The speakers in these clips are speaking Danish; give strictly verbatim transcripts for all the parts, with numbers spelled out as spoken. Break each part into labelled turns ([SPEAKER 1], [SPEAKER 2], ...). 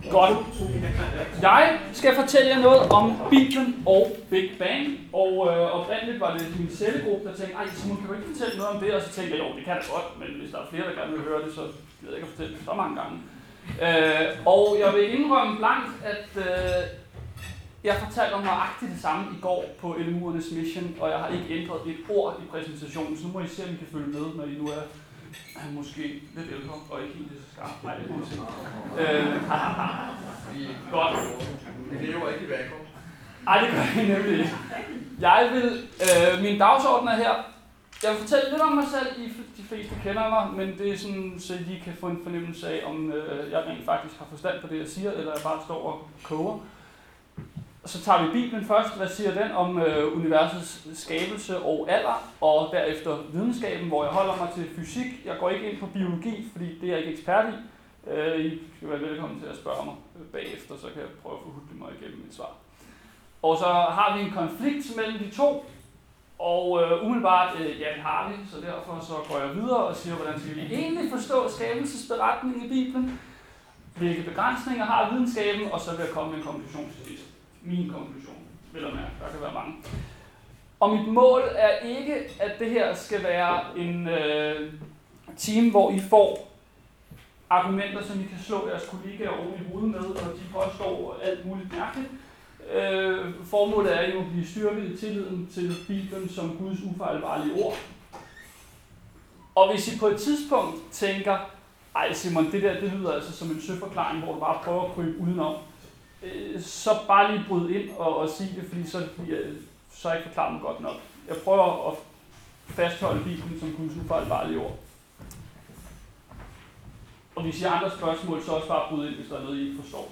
[SPEAKER 1] Godt. Jeg skal fortælle jer noget om Bibelen og Big Bang. Og øh, oprindeligt var det min cellegruppe, der tænkte, ej Simon, kan du ikke fortælle noget om det? Og så tænkte jeg, jo, det kan jeg godt, men hvis der er flere, der gerne vil høre det, så gider jeg ikke at fortælle det så mange gange. Øh, og jeg vil indrømme blankt, at øh, jeg fortalte om nøjagtigt det samme i går på L M U'ernes Mission, og jeg har ikke ændret et ord i præsentationen, så nu må I se, om I kan følge med, når I nu er Han er måske lidt ældre og ikke helt så skarp. Nej, det må jeg se. Øh, godt.
[SPEAKER 2] Det lever ikke i vakuum.
[SPEAKER 1] Nej, det gør jeg nemlig ikke. Jeg vil, øh, min dagsorden er her. Jeg vil fortælle lidt om mig selv. I de fleste kender mig, men det er sådan, så I kan få en fornemmelse af, om øh, jeg rent faktisk har forstand på det, jeg siger, eller jeg bare står og koger. Så tager vi Bibelen først. Hvad siger den om øh, universets skabelse og alder? Og derefter videnskaben, hvor jeg holder mig til fysik. Jeg går ikke ind på biologi, fordi det er jeg ikke ekspert i. Øh, I skal være velkommen til at spørge mig bagefter, så kan jeg prøve at forhudle mig igennem mit svar. Og så har vi en konflikt mellem de to. Og øh, umiddelbart, øh, ja det har vi, så derfor så går jeg videre og siger, hvordan skal vi egentlig forstå skabelsesberetningen i Bibelen? Hvilke begrænsninger har videnskaben? Og så vil jeg komme med en konklusion til sidst. Min konklusion, vil jeg mærke. Der kan være mange. Og mit mål er ikke, at det her skal være en øh, time, hvor I får argumenter, som I kan slå jeres kollegaer oven i hovedet med, og de påstår alt muligt mærkeligt. Øh, formålet er jo at blive styrket i tilliden til Bibelen som Guds ufejlbarlige ord. Og hvis I på et tidspunkt tænker, ej Simon, det der det lyder altså som en søforklaring, hvor du bare prøver at krybe udenom, så bare lige bryde ind og, og sige det, fordi så, så er jeg ikke forklaret mig godt nok. Jeg prøver at fastholde Bibelen som Guds ufejlbarlige ord. Og hvis I har andre spørgsmål, så også bare bryde ind, hvis der er noget, I ikke forstår.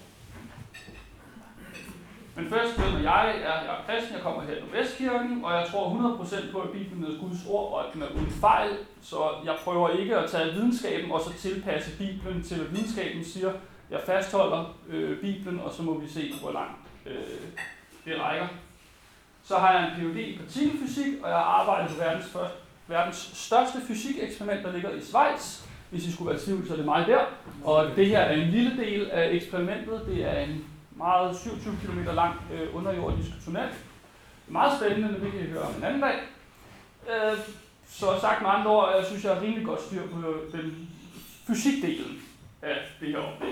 [SPEAKER 1] Men først ved jeg, jeg er, jeg er kristen, jeg kommer her på Vestkirken, og jeg tror hundrede procent på, at Bibelen er Guds ord, og at den er uden fejl, så jeg prøver ikke at tage videnskaben og så tilpasse Bibelen til, hvad videnskaben siger. Jeg fastholder øh, Bibelen, og så må vi se, hvor langt øh, det rækker. Så har jeg en P H D i partikelfysik, og jeg har arbejdet på verdens, første, verdens største fysikeksperiment, der ligger i Schweiz. Hvis I skulle være i tvivl, så er det mig der. Og det her er en lille del af eksperimentet. Det er en meget syvogtyve kilometer lang øh, underjordisk tunnel. Meget spændende, det kan I høre om en anden dag. Øh, så sagt med andre ord, jeg synes, jeg har rimelig godt styr på den fysikdelen af det her oplæg.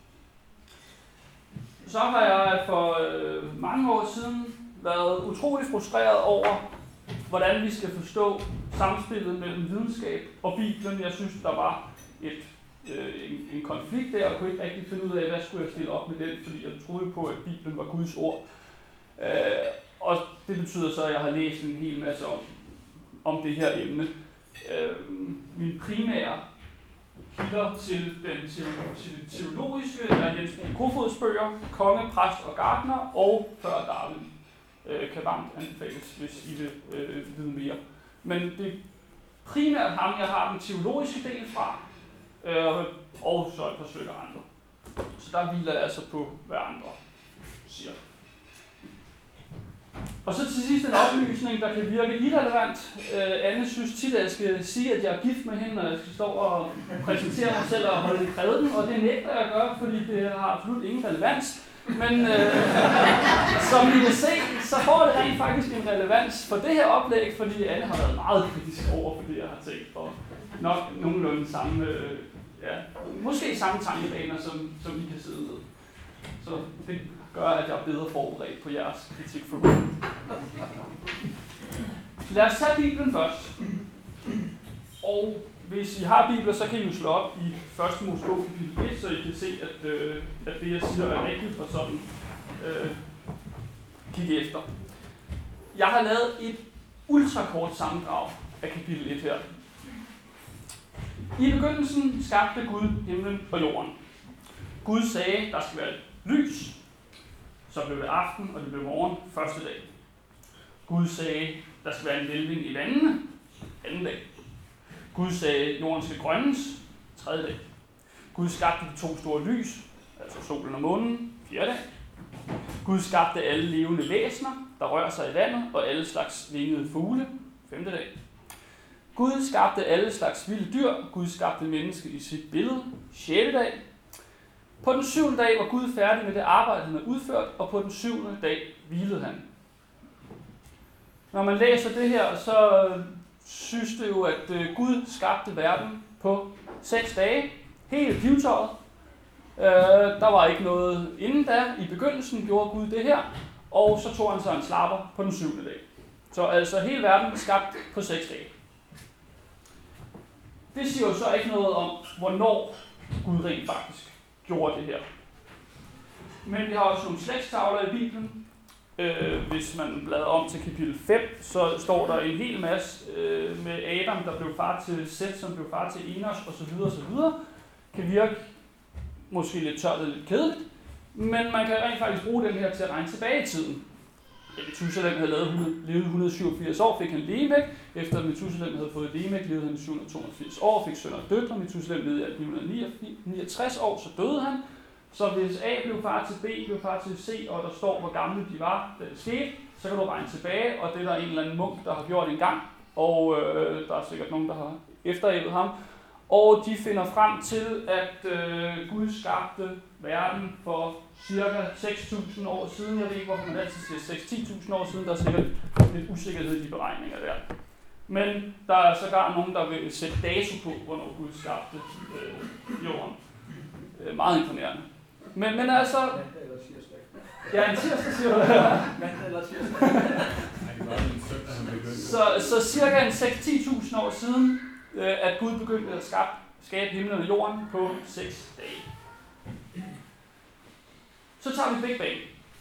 [SPEAKER 1] Så har jeg for øh, mange år siden været utrolig frustreret over, hvordan vi skal forstå samspillet mellem videnskab og Bibelen. Jeg synes, der var et, øh, en, en konflikt der, og kunne ikke rigtig finde ud af, hvad skulle jeg stille op med den, fordi jeg troede på, at Bibelen var Guds ord. Øh, og det betyder så, at jeg har læst en hel masse om, om det her emne. Øh, min primære kilder til den teologiske er Jens Brun Kofods bøger, Konge, Præst og Gartner og Før Darwin. Øh, kan varmt anbefales, hvis I vil øh, vide mere. Men det er primært ham, jeg har den teologiske del fra, øh, og så et par stykker andre. Så der hviler jeg altså på, hvad andre siger. Og så til sidst en oplysning, der kan virke irrelevant. Øh, Anne synes tit, at jeg skal sige, at jeg er gift med hende, når jeg skal stå og præsentere mig selv og holde en prædiken, og det nægter jeg at gøre, fordi det har absolut ingen relevans. Men øh, som I kan se, så får det rent faktisk en relevans for det her oplæg, fordi Anne har været meget kritisk over for det, jeg har tænkt, og nok nogenlunde samme, øh, ja, måske samme tankebaner, som, som I kan sidde med. Så det gør, at jeg er bedre forberedt på jeres kritik for mig. Lad os tage Bibelen først. Og hvis I har Bibler, så kan I jo slå op i første Mosebog kapitel et, så I kan se, at, øh, at det, jeg siger, er rigtigt, og sådan øh, kigge efter. Jeg har lavet et ultrakort sammendrag af kapitel et her. I begyndelsen skabte Gud himlen og jorden. Gud sagde, der skal være lys. Så blev det aften, og det blev morgen første dag. Gud sagde, der skal være en hvælving i vandene anden dag. Gud sagde, jorden skal grønnes tredje dag. Gud skabte de to store lys, altså solen og månen, fjerde dag. Gud skabte alle levende væsener, der rører sig i vandet, og alle slags vingede fugle, femte dag. Gud skabte alle slags vilde dyr. Gud skabte mennesket i sit billede, sjette dag. På den syvende dag var Gud færdig med det arbejde, han havde udført, og på den syvende dag hvilede han. Når man læser det her, så synes det jo, at Gud skabte verden på seks dage. Helt pivtøjet. Øh, der var ikke noget inden da. I begyndelsen gjorde Gud det her, og så tog han sig en slapper på den syvende dag. Så altså hele verden blev skabt på seks dage. Det siger jo så ikke noget om, hvornår Gud rent faktisk gjorde det her. Men vi har også nogle slægtstavler i Bibelen. Øh, hvis man bladrer om til kapitel fem, så står der en hel masse øh, med Adam, der blev far til Seth, som blev far til Enos osv. osv. Kan virke måske lidt tørt og lidt kedeligt, men man kan rent faktisk bruge den her til at regne tilbage i tiden. Methuselam havde levet et hundrede og syvogfirs år, fik han Lamæk. Efter at Methuselam havde fået Lamæk, levede han i syv hundrede og toogfirs år, fik sønner og døtre. Methuselam levede i ni hundrede og niogtres år, så døde han. Så hvis A blev far til B, blev far til C, og der står, hvor gamle de var, da det skete, så kan du regne tilbage, og det er der en eller anden munk, der har gjort en gang, og øh, der er sikkert nogen, der har efteræbet ham. Og de finder frem til, at øh, Gud skabte verden for cirka seks tusind år siden. Jeg ved ikke, hvorfor man altid siger seks til ti tusind år siden. Der er sikkert lidt usikkerhed i de beregninger der. Men der er sågar nogen, der vil sætte dato på, hvornår Gud skabte øh, jorden. Øh, meget imponerende. Men, men altså... Ja, en tirsdag siger du det. så, så cirka en seks til ti tusind år siden, at Gud begyndte at skabe, skabe himlen og jorden på seks dage. Så tager vi Big Bang.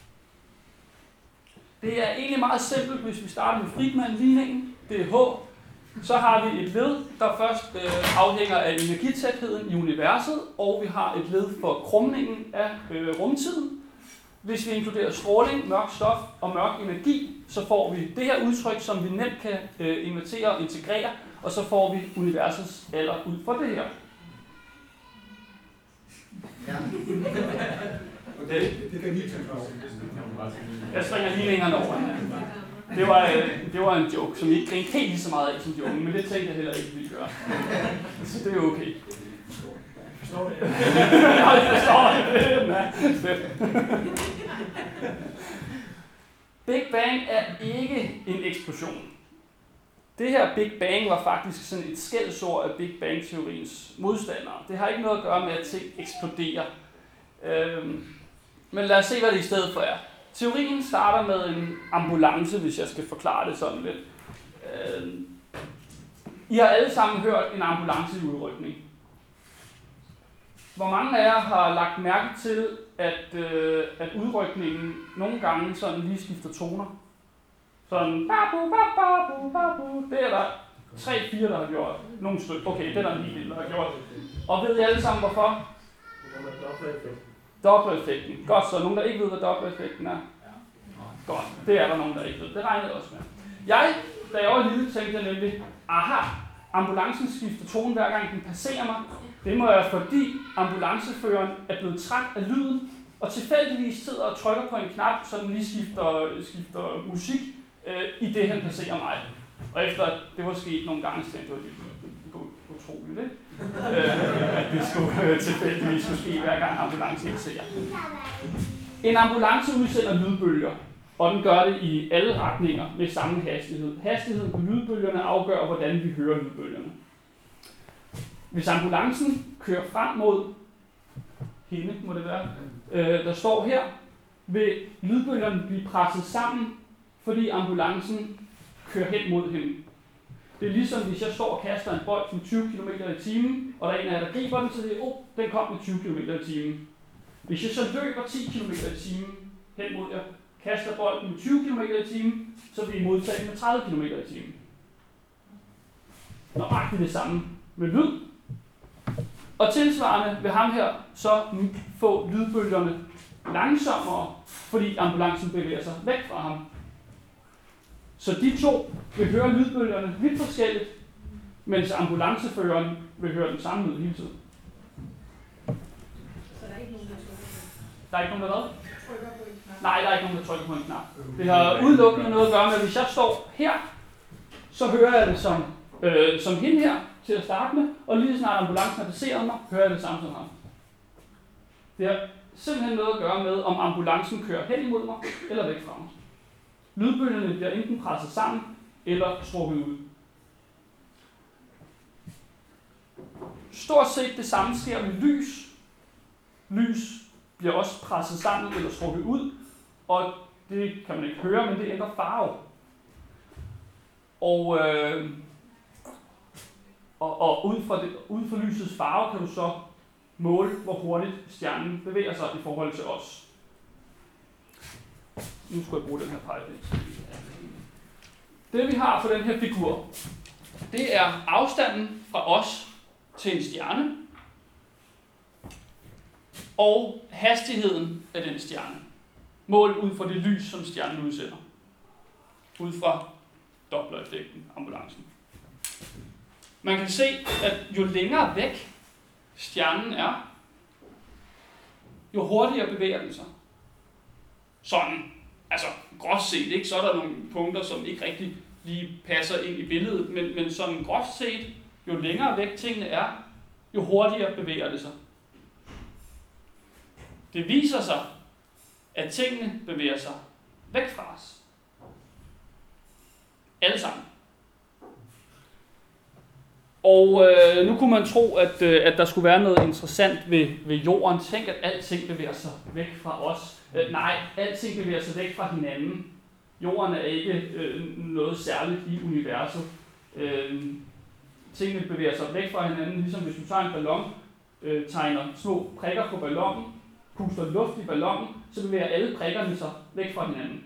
[SPEAKER 1] Det er egentlig meget simpelt, hvis vi starter med Friedmann-ligningen. Det er H. Så har vi et led, der først øh, afhænger af energitætheden i universet, og vi har et led for krumningen af øh, rumtiden. Hvis vi inkluderer stråling, mørk stof og mørk energi, så får vi det her udtryk, som vi nemt kan øh, invertere og integrere, og så får vi universets alder ud fra det her.
[SPEAKER 2] Ja.
[SPEAKER 1] Okay.
[SPEAKER 2] Det kan lige tage over.
[SPEAKER 1] Jeg springer ligningerne over. Det var, det var en joke, som I ikke grinte helt lige så meget af som de unge, men det tænkte jeg heller ikke, vi gøre. Så det er okay.
[SPEAKER 2] Forstår det?
[SPEAKER 1] Nej, jeg forstår det. Nej, Big Bang er ikke en eksplosion. Det her Big Bang var faktisk sådan et skældsord af Big Bang-teoriens modstandere. Det har ikke noget at gøre med, at ting eksploderer. Øhm, men lad os se, hvad det i stedet for er. Teorien starter med en ambulance, hvis jeg skal forklare det sådan lidt. Øhm, I har alle sammen hørt en ambulance i udrykning. Hvor mange af jer har lagt mærke til, at, øh, at udrykningen nogle gange sådan lige skifter toner? Sådan, babu, babu, babu. Det er der tre fire, der har gjort. Nogle stykker. Okay, det er der en hel del, der har gjort. Og ved I alle sammen, hvorfor? Doppler-effekten. Godt, så nogen, der ikke ved, hvad Doppler-effekten er? Godt, det er der nogen, der ikke ved. Det regnede jeg også med. Jeg, da jeg var lille, tænkte jeg nemlig, aha, ambulancen skifter tone, hver gang den passerer mig. Det må være, fordi ambulanceføreren er blevet træt af lyden, og tilfældigvis sidder og trykker på en knap, så den lige skifter, skifter musik, øh, i det han passerer mig. Og efter at det var sket nogle gange, så tænkte jeg, det var utroligt, ikke? øh, at det skulle øh, tilfældigvis skulle ske, hver gang ambulancen passerer. En ambulance udsender lydbølger, og den gør det i alle retninger med samme hastighed. Hastigheden på lydbølgerne afgør, hvordan vi hører lydbølgerne. Hvis ambulancen kører frem mod hende, må det være, øh, der står her, vil lydbølgerne blive presset sammen, fordi ambulancen kører hen mod hende. Det er ligesom, hvis jeg står og kaster en bold med tyve kilometer i timen, og der er en af jer, der griber den, så det er, oh, den kom med tyve kilometer i timen. Hvis jeg så løber ti kilometer i timen hen mod jer, kaster bolden med tyve kilometer i timen, så vil I modtage den med tredive kilometer i timen. Nøjagtigt det samme med lyd. Og tilsvarende vil ham her så få lydbølgerne langsommere, fordi ambulancen bevæger sig væk fra ham. Så de to vil høre lydbølgerne vidt forskelligt, mens ambulanceføreren vil høre den samme lyd hele tiden.
[SPEAKER 3] Så der er ikke nogen, der trykker på
[SPEAKER 1] Der er ikke nogen, der hvad?
[SPEAKER 3] trykker på en knap?
[SPEAKER 1] Nej, der er ikke nogen, der trykker på en knap. Det har udelukkende noget at gøre med, at hvis jeg står her, så hører jeg det som, øh, som hende her til at starte med, og lige snart ambulancen har passeret mig, hører jeg det samme som ham. Det Det har simpelthen noget at gøre med, om ambulancen kører hen imod mig eller væk fra mig. Lydbølgerne bliver enten presset sammen eller strukket ud. Stort set det samme sker med lys. Lys bliver også presset sammen eller strukket ud, og det kan man ikke høre, men det ændrer farve. Og, øh, og, og ud, fra det, ud fra lysets farve kan du så måle, hvor hurtigt stjernen bevæger sig i forhold til os. Nu skal jeg bruge den her pegepind. Det vi har for den her figur, det er afstanden fra os til en stjerne, og hastigheden af den stjerne, målt ud fra det lys, som stjernen udsender. Ud fra Doppler-effekten, ambulancen. Man kan se, at jo længere væk stjernen er, jo hurtigere bevæger den sig. Sådan, altså groft set, ikke? Så er der nogle punkter, som ikke rigtig lige passer ind i billedet, men, men sådan groft set, jo længere væk tingene er, jo hurtigere bevæger det sig. Det viser sig, at tingene bevæger sig væk fra os. Alle sammen. Og øh, nu kunne man tro, at, øh, at der skulle være noget interessant ved, ved jorden. Tænk, at alting bevæger sig væk fra os. Øh, nej, alting bevæger sig væk fra hinanden. Jorden er ikke øh, noget særligt i universet. Øh, tingene bevæger sig væk fra hinanden, ligesom hvis du tager en ballon, øh, tegner små prikker på ballonen, puster luft i ballonen, så bevæger alle prikkerne sig væk fra hinanden.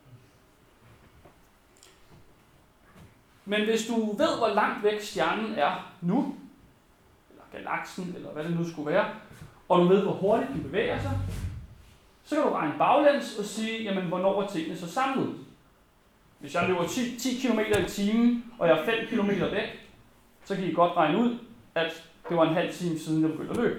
[SPEAKER 1] Men hvis du ved, hvor langt væk stjernen er nu, eller galaksen, eller hvad det nu skulle være, og du ved, hvor hurtigt den bevæger sig, så kan du regne baglæns og sige, jamen, hvornår er tingene så samlet? Hvis jeg løber ti kilometer i timen, og jeg er fem kilometer væk, så kan I godt regne ud, at det var en halv time siden, jeg begyndte at løbe.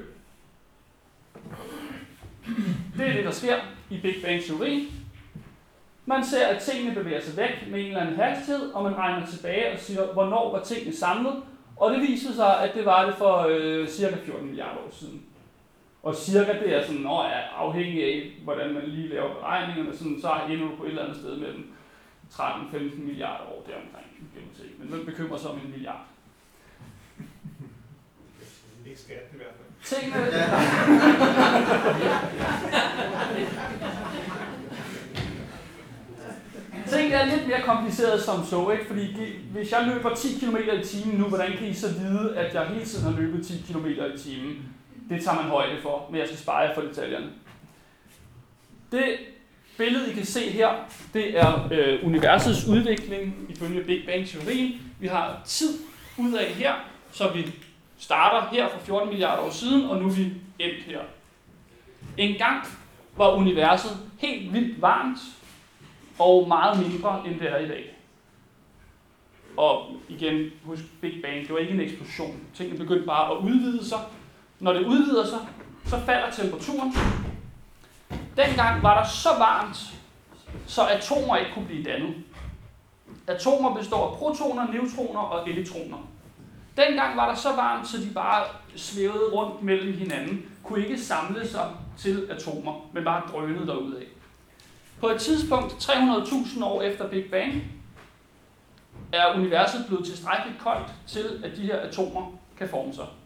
[SPEAKER 1] Det er det, der sker i Big Bang-teorien. Man ser, at tingene bevæger sig væk med en eller anden hastighed, og man regner tilbage og siger, hvornår var tingene samlet. Og det viser sig, at det var det for øh, cirka fjorten milliarder år siden. Og cirka det er sådan, åh, er afhængig af, hvordan man lige laver beregningerne, sådan, så ender du på et eller andet sted mellem tretten til femten milliarder år deromkring. Men man bekymrer sig om en milliard.
[SPEAKER 4] Ikke skatten i hvert fald.
[SPEAKER 1] Tingene... Tingene er lidt mere kompliceret som så, ikke? Fordi hvis jeg løber ti kilometer i timen nu, hvordan kan I så vide, at jeg hele tiden har løbet ti kilometer i timen? Det tager man højde for, men jeg skal spare jer for detaljerne. Det billede, I kan se her, det er øh, universets udvikling ifølge Big Bang-teorien. Vi har tid ud af her, så vi starter her for fjorten milliarder år siden, og nu er vi endt her. En gang var universet helt vildt varmt, og meget mindre, end det er i dag. Og igen, husk Big Bang, det var ikke en eksplosion. Tingene begyndte bare at udvide sig. Når det udvider sig, så falder temperaturen. Dengang var der så varmt, så atomer ikke kunne blive dannet. Atomer består af protoner, neutroner og elektroner. Dengang var der så varmt, så de bare svævede rundt mellem hinanden, kunne ikke samle sig til atomer, men bare drønede derudad. På et tidspunkt, tre hundrede tusind år efter Big Bang, er universet blevet tilstrækkeligt koldt til, at de her atomer kan forme sig.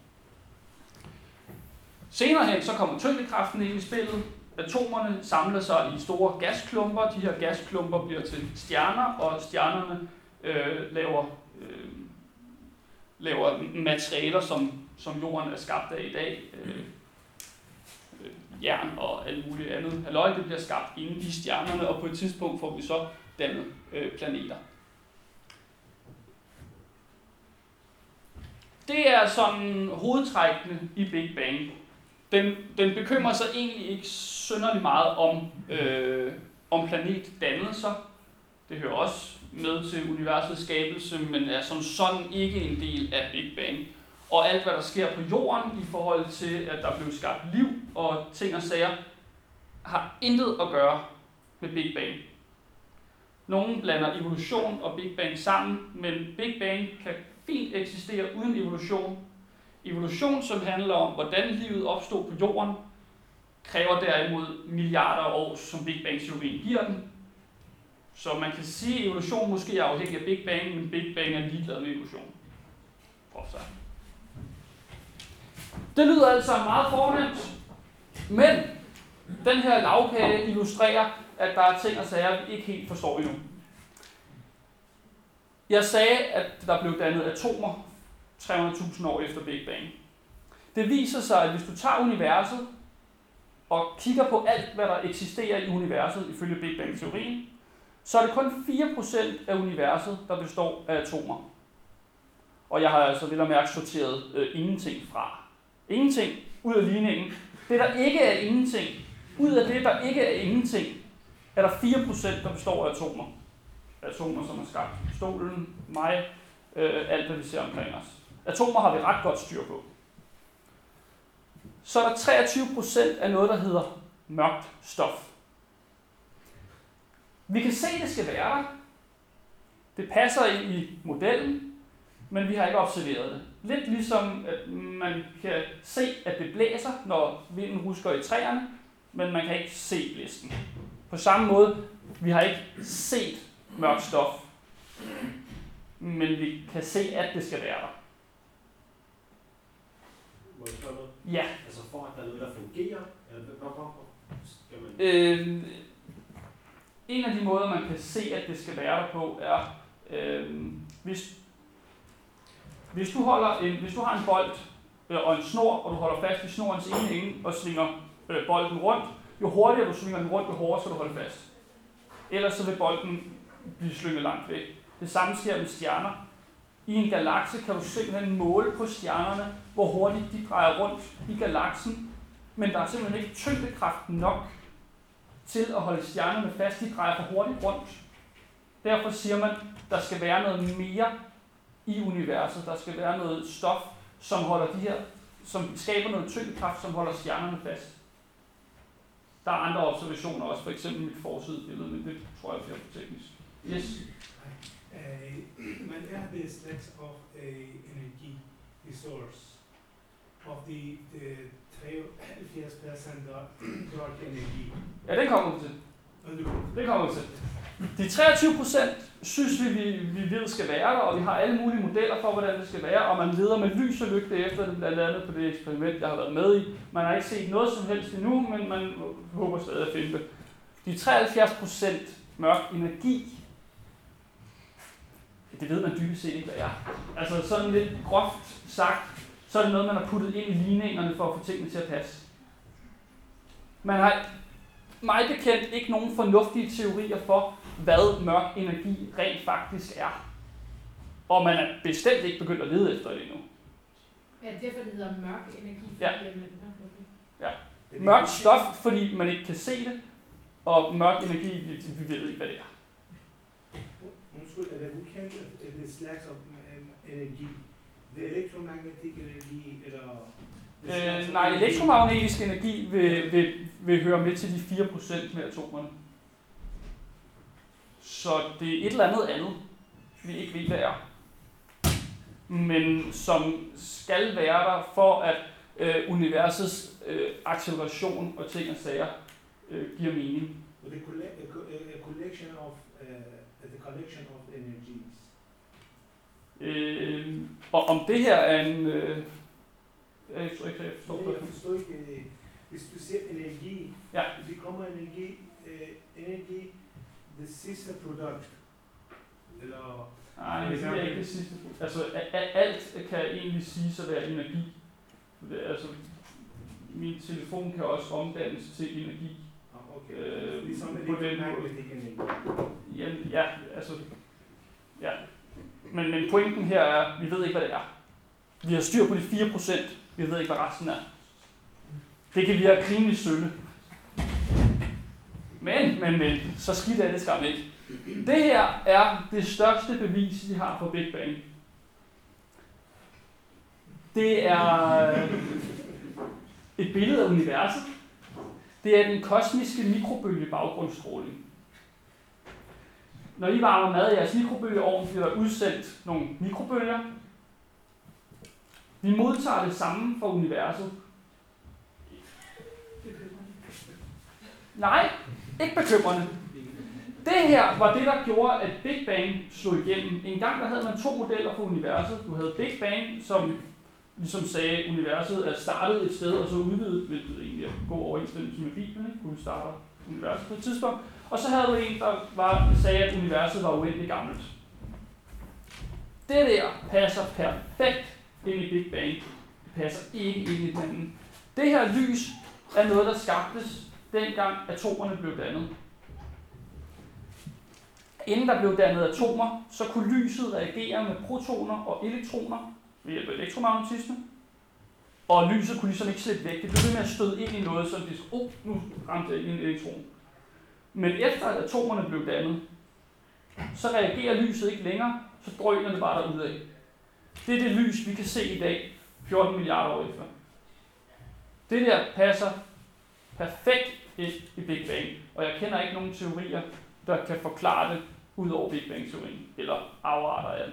[SPEAKER 1] Senere hen så kommer tyngdekraften ind i spillet. Atomerne samler sig i store gasklumper. De her gasklumper bliver til stjerner, og stjernerne øh, laver, øh, laver materialer, som, som jorden er skabt af i dag. Øh, øh, jern og alt muligt andet. Halløj, det bliver skabt inde i stjernerne, og på et tidspunkt får vi så dannet øh, planeter. Det er sådan hovedtrækkene i Big Bang. Den, den bekymrer sig egentlig ikke synderligt meget om, øh, om planetdannelser. Det hører også med til universets skabelse, men er som sådan ikke en del af Big Bang. Og alt, hvad der sker på jorden i forhold til, at der blev skabt liv og ting og sager, har intet at gøre med Big Bang. Nogle blander evolution og Big Bang sammen, men Big Bang kan fint eksistere uden evolution. Evolution, som handler om, hvordan livet opstod på jorden, kræver derimod milliarder af år, som Big Bang-teorien giver den. Så man kan sige, at evolution måske er afhængig af Big Bang, men Big Bang er ligeglad med evolution. Groft sagt. Det lyder altså meget fornemt, men den her lagkage illustrerer, at der er ting og sager, vi ikke helt forstår endnu. Jeg sagde, at der blev dannet atomer tre hundrede tusind år efter Big Bang. Det viser sig, at hvis du tager universet og kigger på alt, hvad der eksisterer i universet ifølge Big Bang-teorien, så er det kun fire procent af universet, der består af atomer. Og jeg har altså vel at mærke sorteret øh, ingenting fra. Ingenting ud af ligningen. Det, der ikke er ingenting, ud af det, der ikke er ingenting, er der fire procent, der består af atomer. Atomer, som har skabt stolen, mig, øh, alt, hvad vi ser omkring os. Atomer har vi ret godt styr på. Så er der treogtyve procent af noget, der hedder mørkt stof. Vi kan se, at det skal være der. Det passer ind i modellen, men vi har ikke observeret det. Lidt ligesom, at man kan se, at det blæser, når vinden rusker i træerne, men man kan ikke se blæsten. På samme måde, vi har ikke set mørkt stof, men vi kan se, at det skal være der.
[SPEAKER 5] Må jeg spørge noget?
[SPEAKER 1] Ja.
[SPEAKER 5] Altså for at der er noget, der fungerer, eller hvorfor skal man...
[SPEAKER 1] Øh, en af de måder, man kan se, at det skal være der på, er, øh, hvis, hvis, du holder en, hvis du har en bold øh, og en snor, og du holder fast i snorens ene ende og svinger øh, bolden rundt, jo hurtigere du svinger den rundt, jo hårdere skal du holde fast. Ellers så vil bolden blive slynget langt væk. Det samme sker med stjerner. I en galakse kan du simpelthen måle på stjernerne, hvor hurtigt de drejer rundt i galaksen, men der er simpelthen ikke tyngdekraft nok til at holde stjernerne fast. De drejer for hurtigt rundt. Derfor siger man, der skal være noget mere i universet. Der skal være noget stof, som holder de her, som skaber noget tyngdekraft, som holder stjernerne fast. Der er andre observationer også, for eksempel mit forsidebillede, men det tror jeg bliver for teknisk. Yes.
[SPEAKER 6] Uh, man er det slags of a energy resource of the, the treoghalvfjerds procent dark energy.
[SPEAKER 1] Ja, det kommer vi til. Det kommer vi til. De treogtyve procent synes vi, vi, vi ved skal være der, og vi har alle mulige modeller for, hvordan det skal være, og man leder med lys og lygte efter det, blandt andet på det eksperiment, jeg har været med i. Man har ikke set noget som helst endnu, men man håber stadig at finde det. De treoghalvfjerds procent mørk energi, det ved man dybest set ikke, hvad er. Altså sådan lidt groft sagt, så er det noget, man har puttet ind i ligningerne for at få tingene til at passe. Man har meget bekendt ikke nogen fornuftige teorier for, hvad mørk energi rent faktisk er. Og man er bestemt ikke begyndt at lede efter det endnu.
[SPEAKER 3] Ja, derfor det hedder mørk energi.
[SPEAKER 1] Ja. Ja. Mørkt stof, fordi man ikke kan se det, og mørk energi, vi, vi ved ikke, hvad det er.
[SPEAKER 6] Undskyld, er det ukendt, at det slags of energi? Det er elektromagnetisk energi, eller...
[SPEAKER 1] Øh, nej, elektromagnetisk energi vil, vil, vil høre med til de fire procent med atomerne. Så det er et eller andet andet, vi ikke ved, hvad er. Men som skal være der for, at øh, universets øh, acceleration og ting og sager øh, giver mening.
[SPEAKER 6] The collection of, uh, the collection of energies.
[SPEAKER 1] Øh, og om det her er en... Øh, jeg tror ikke, jeg forstår
[SPEAKER 6] Nej,
[SPEAKER 1] det.
[SPEAKER 6] jeg forstår ikke. Hvis du siger energi,
[SPEAKER 1] Ja.
[SPEAKER 6] det kommer energi, uh, energi, det sidste produkt. Eller...
[SPEAKER 1] Nej, det er ikke det sidste. Altså, a- a- alt kan egentlig siges at være energi. Det, altså, min telefon kan også omdannes til energi.
[SPEAKER 6] Okay.
[SPEAKER 1] Øh,
[SPEAKER 6] Ligesom
[SPEAKER 1] på den måde.
[SPEAKER 6] energi.
[SPEAKER 1] Ja, ja, altså, ja. Men, men pointen her er, vi ved ikke, hvad det er. Vi har styr på de fire procent. Vi ved ikke, hvad resten er. Det kan virke rimelig sølle. Men, men, men, så skidt er det skam ikke. Det her er det største bevis, vi har på Big Bang. Det er et billede af universet. Det er den kosmiske mikrobølgebaggrundsstråling. Når I varmer mad i jeres mikrobølgeovn, bliver der udsendt nogle mikrobølger. Vi modtager det samme fra universet. Nej, ikke bekymrende. Det her var det, der gjorde, at Big Bang slog igennem. En gang der havde man to modeller for universet. Du havde Big Bang, som ligesom sagde, at universet er startet et sted, og så udvidet, hvilket egentlig er god overensstemmelse med Bibelen, ikke? Gud starter universet på et tidspunkt. Og så havde du en, der var, sagde, at universet var uendeligt gammelt. Det der passer perfekt ind i Big Bang. Det passer ikke ind i den anden. Det her lys er noget, der skabtes dengang atomerne blev dannet. Inden der blev dannet atomer, så kunne lyset reagere med protoner og elektroner ved hjælp af elektromagnetisme. Og lyset kunne ligesom ikke slippe væk. Det blev ved med at støde ind i noget, som de skulle, oh, nu ramte jeg en elektron. Men efter at atomerne blev dannet, så reagerer lyset ikke længere, så drøner det bare derudad. Det er det lys, vi kan se i dag, fjorten milliarder år efter. Det der passer perfekt ind i Big Bang, og jeg kender ikke nogen teorier, der kan forklare det ud over Big Bang-teorien, eller afarter af den.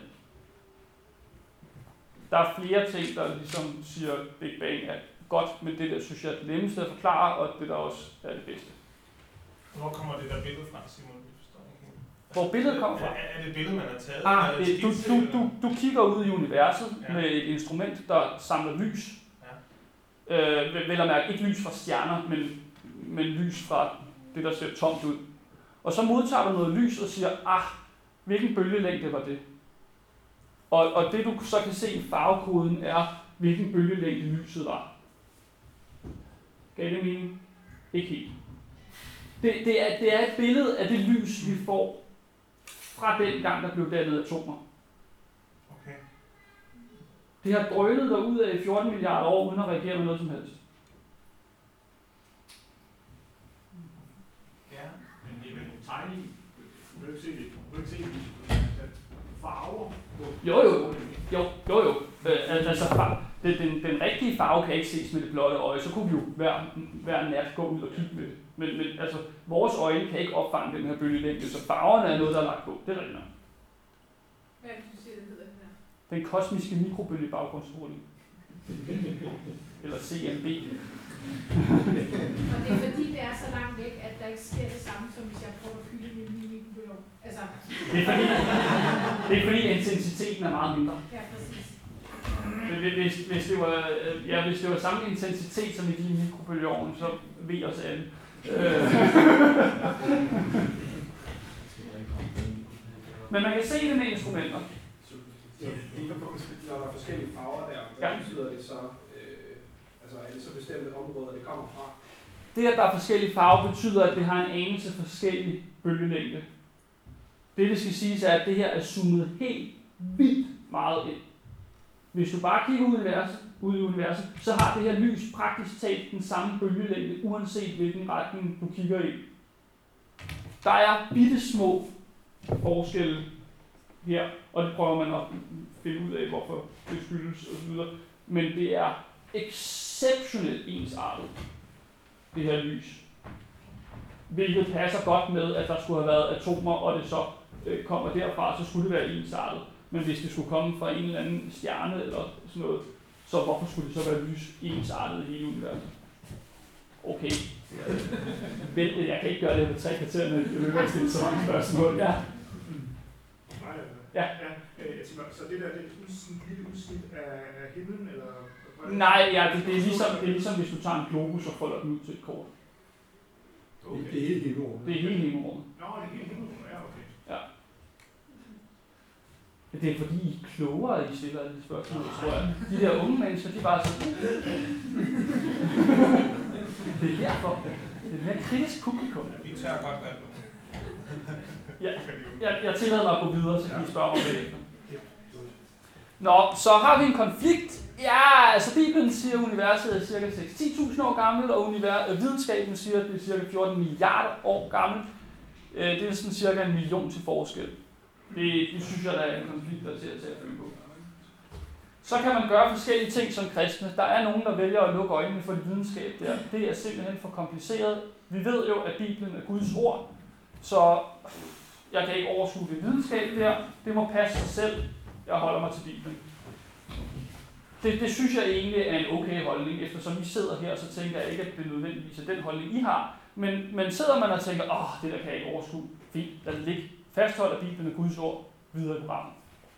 [SPEAKER 1] Der er flere ting, der ligesom siger, at Big Bang er godt, men det der synes jeg er det nemmeste at forklare, og det der også er det bedste.
[SPEAKER 4] Hvor kommer det der billede fra, Simon?
[SPEAKER 1] Hvor billedet kommer fra?
[SPEAKER 4] Er, er det et billede, man har taget?
[SPEAKER 1] Ah, det, du, du, du, du kigger ud i universet
[SPEAKER 4] ja.
[SPEAKER 1] med et instrument, der samler lys.
[SPEAKER 4] Ja.
[SPEAKER 1] Øh, vel at mærke ikke lys fra stjerner, men, men lys fra det, der ser tomt ud. Og så modtager du noget lys og siger, ah, hvilken bølgelængde var det? Og, og det du så kan se i farvekoden er, hvilken bølgelængde lyset var. Gav det mening? Ikke helt. Det, det, er, det er et billede af det lys, vi får fra den gang, der blev dannet atomer.
[SPEAKER 4] Okay.
[SPEAKER 1] Det har drønet derud af fjorten milliarder år, uden at reagere med noget som helst.
[SPEAKER 4] Ja.
[SPEAKER 5] Men det er vel tegning. Du kan ikke se det. Du kan ikke se det. Farver.
[SPEAKER 1] Jo, jo. Jo, jo, jo. Øh, altså, far, det, den, den rigtige farve kan ikke ses med det blotte øje. Så kunne vi jo hver, hver nat gå ud og kigge med det. Men, men altså, vores øjne kan ikke opfange den her bølgelængde, så farverne er noget, der er lagt på. Det er rigtigt.
[SPEAKER 3] Hvad kan du sige, det hedder den her?
[SPEAKER 1] Den kosmiske mikrobølgebaggrundsstråling. Eller C M B.
[SPEAKER 3] Og det er fordi, det er så langt væk, at der ikke sker det samme, som hvis jeg prøver at fylde min mikrobølge. Altså.
[SPEAKER 1] Det er fordi, det er fordi intensiteten er meget mindre.
[SPEAKER 3] Ja, præcis.
[SPEAKER 1] Hvis, hvis, det var, ja, hvis det var samme intensitet som i de mikrobølgeovne, så ved os alle. Men man kan se det med instrumenter.
[SPEAKER 7] Når der er forskellige farver der, hvad ja. betyder det så? Øh, altså er det så bestemte områder, det kommer fra?
[SPEAKER 1] Det, at der er forskellige farver, betyder, at det har en anelse forskellig bølgelængde. Det, det skal siges, er, at det her er zoomet helt vildt meget ind. Hvis du bare kigger ud i universet, ud i universet, så har det her lys praktisk talt den samme bølgelængde, uanset hvilken retning du kigger i. Der er bitte små forskelle her, og det prøver man at finde ud af, hvorfor det skyldes osv. Men det er exceptionelt ensartet, det her lys. Hvilket passer godt med, at der skulle have været atomer, og det så øh, kommer derfra, så skulle det være ensartet. Men hvis det skulle komme fra en eller anden stjerne eller sådan noget, så hvorfor skulle det så være lys ensartet i hele universet? Okay. Vent, jeg kan ikke gøre det på tre kvarter, når jeg løber at stille så mange spørgsmål. Ja. Ja.
[SPEAKER 6] Ja, så det der, det er sådan et lille udsnit af himlen, eller?
[SPEAKER 1] Nej, ja, det, det, er ligesom, det er ligesom, hvis du tager en globus og folder den ud til et kort.
[SPEAKER 2] Okay. Det er hele himmelrummet.
[SPEAKER 1] Det er hele himmelrummet.
[SPEAKER 6] Nå, det er hele himmelrummet, ja, okay.
[SPEAKER 1] Ja. Det er fordi, I er klogere, I stiller alle de spørgsmål, tror jeg. De der unge mennesker, de er bare sådan... Det er derfor. Det er mere kritisk publikum.
[SPEAKER 4] Ja, vi tager godt valg.
[SPEAKER 1] Ja, jeg, jeg tillader mig at gå videre, så kan I spørge mig bagefter. Nå, så har vi en konflikt. Ja, altså Bibelen siger, at universet er cirka seks til ti tusind år gammelt, og univers- videnskaben siger, at det er cirka fjorten milliarder år gammelt. Det er sådan cirka en million til forskel. Det, det synes jeg, der er en konflikt, der er til at tage at følge på. Så kan man gøre forskellige ting som kristne. Der er nogen, der vælger at lukke øjnene for det videnskab der. Det er simpelthen for kompliceret. Vi ved jo, at Bibelen er Guds ord, så jeg kan ikke overskue det videnskab der. Det må passe sig selv. Jeg holder mig til Bibelen. Det, det synes jeg egentlig er en okay holdning. Eftersom I sidder her, så tænker jeg ikke, at det nødvendigvis er den holdning, I har. Men, men sidder man og tænker, åh, det der kan jeg ikke overskue, fint, lad det ligge. Fasthold af Bibelen og Guds ord videre i programmet.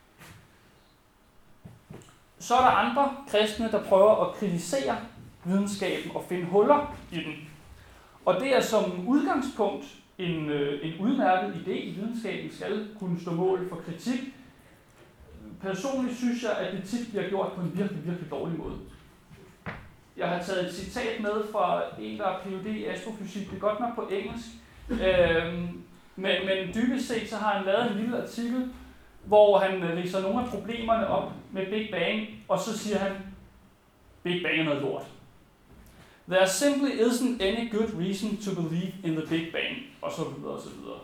[SPEAKER 1] Så er der andre kristne, der prøver at kritisere videnskaben og finde huller i den. Og det er som udgangspunkt en, øh, en udmærket idé i videnskaben skal kunne stå mål for kritik. Personligt synes jeg, at det tit bliver gjort på en virkelig, virkelig dårlig måde. Jeg har taget et citat med fra en, der er P H D i astrofysik. Det er godt nok på engelsk. Øhm, men, men dybest set så har han lavet en lille artikel, hvor han ridser nogle af problemerne op med Big Bang, og så siger han, Big Bang er noget lort. There simply isn't any good reason to believe in the Big Bang, og så videre og så videre.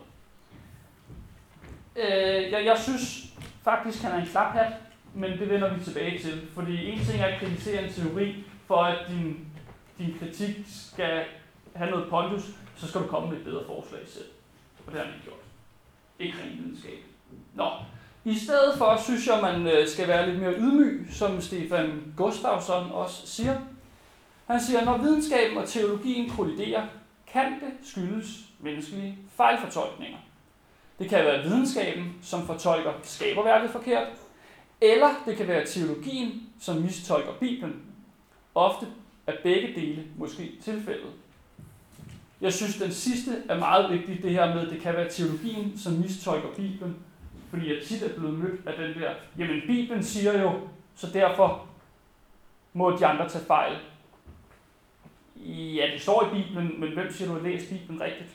[SPEAKER 1] Øh, jeg, jeg synes faktisk, han er en klaphat, men det vender vi tilbage til. Fordi en ting er at kritisere en teori, for at din, din kritik skal have noget pondus, så skal du komme med et bedre forslag selv. Og det har han ikke gjort. Ikke rent videnskab. Nå, i stedet for synes jeg, man skal være lidt mere ydmyg, som Stefan Gustafsson også siger. Han siger, når videnskaben og teologien kolliderer, kan det skyldes menneskelige fejlfortolkninger. Det kan være videnskaben, som fortolker skaberværket forkert, eller det kan være teologien, som mistolker Bibelen. Ofte er begge dele måske tilfældet. Jeg synes, den sidste er meget vigtig, det her med, at det kan være teologien, som mistolker Bibelen, fordi jeg tit er blevet mødt af den der, jamen Bibelen siger jo, så derfor må de andre tage fejl. Ja, det står i Bibelen, men hvem siger, du har læst Bibelen rigtigt?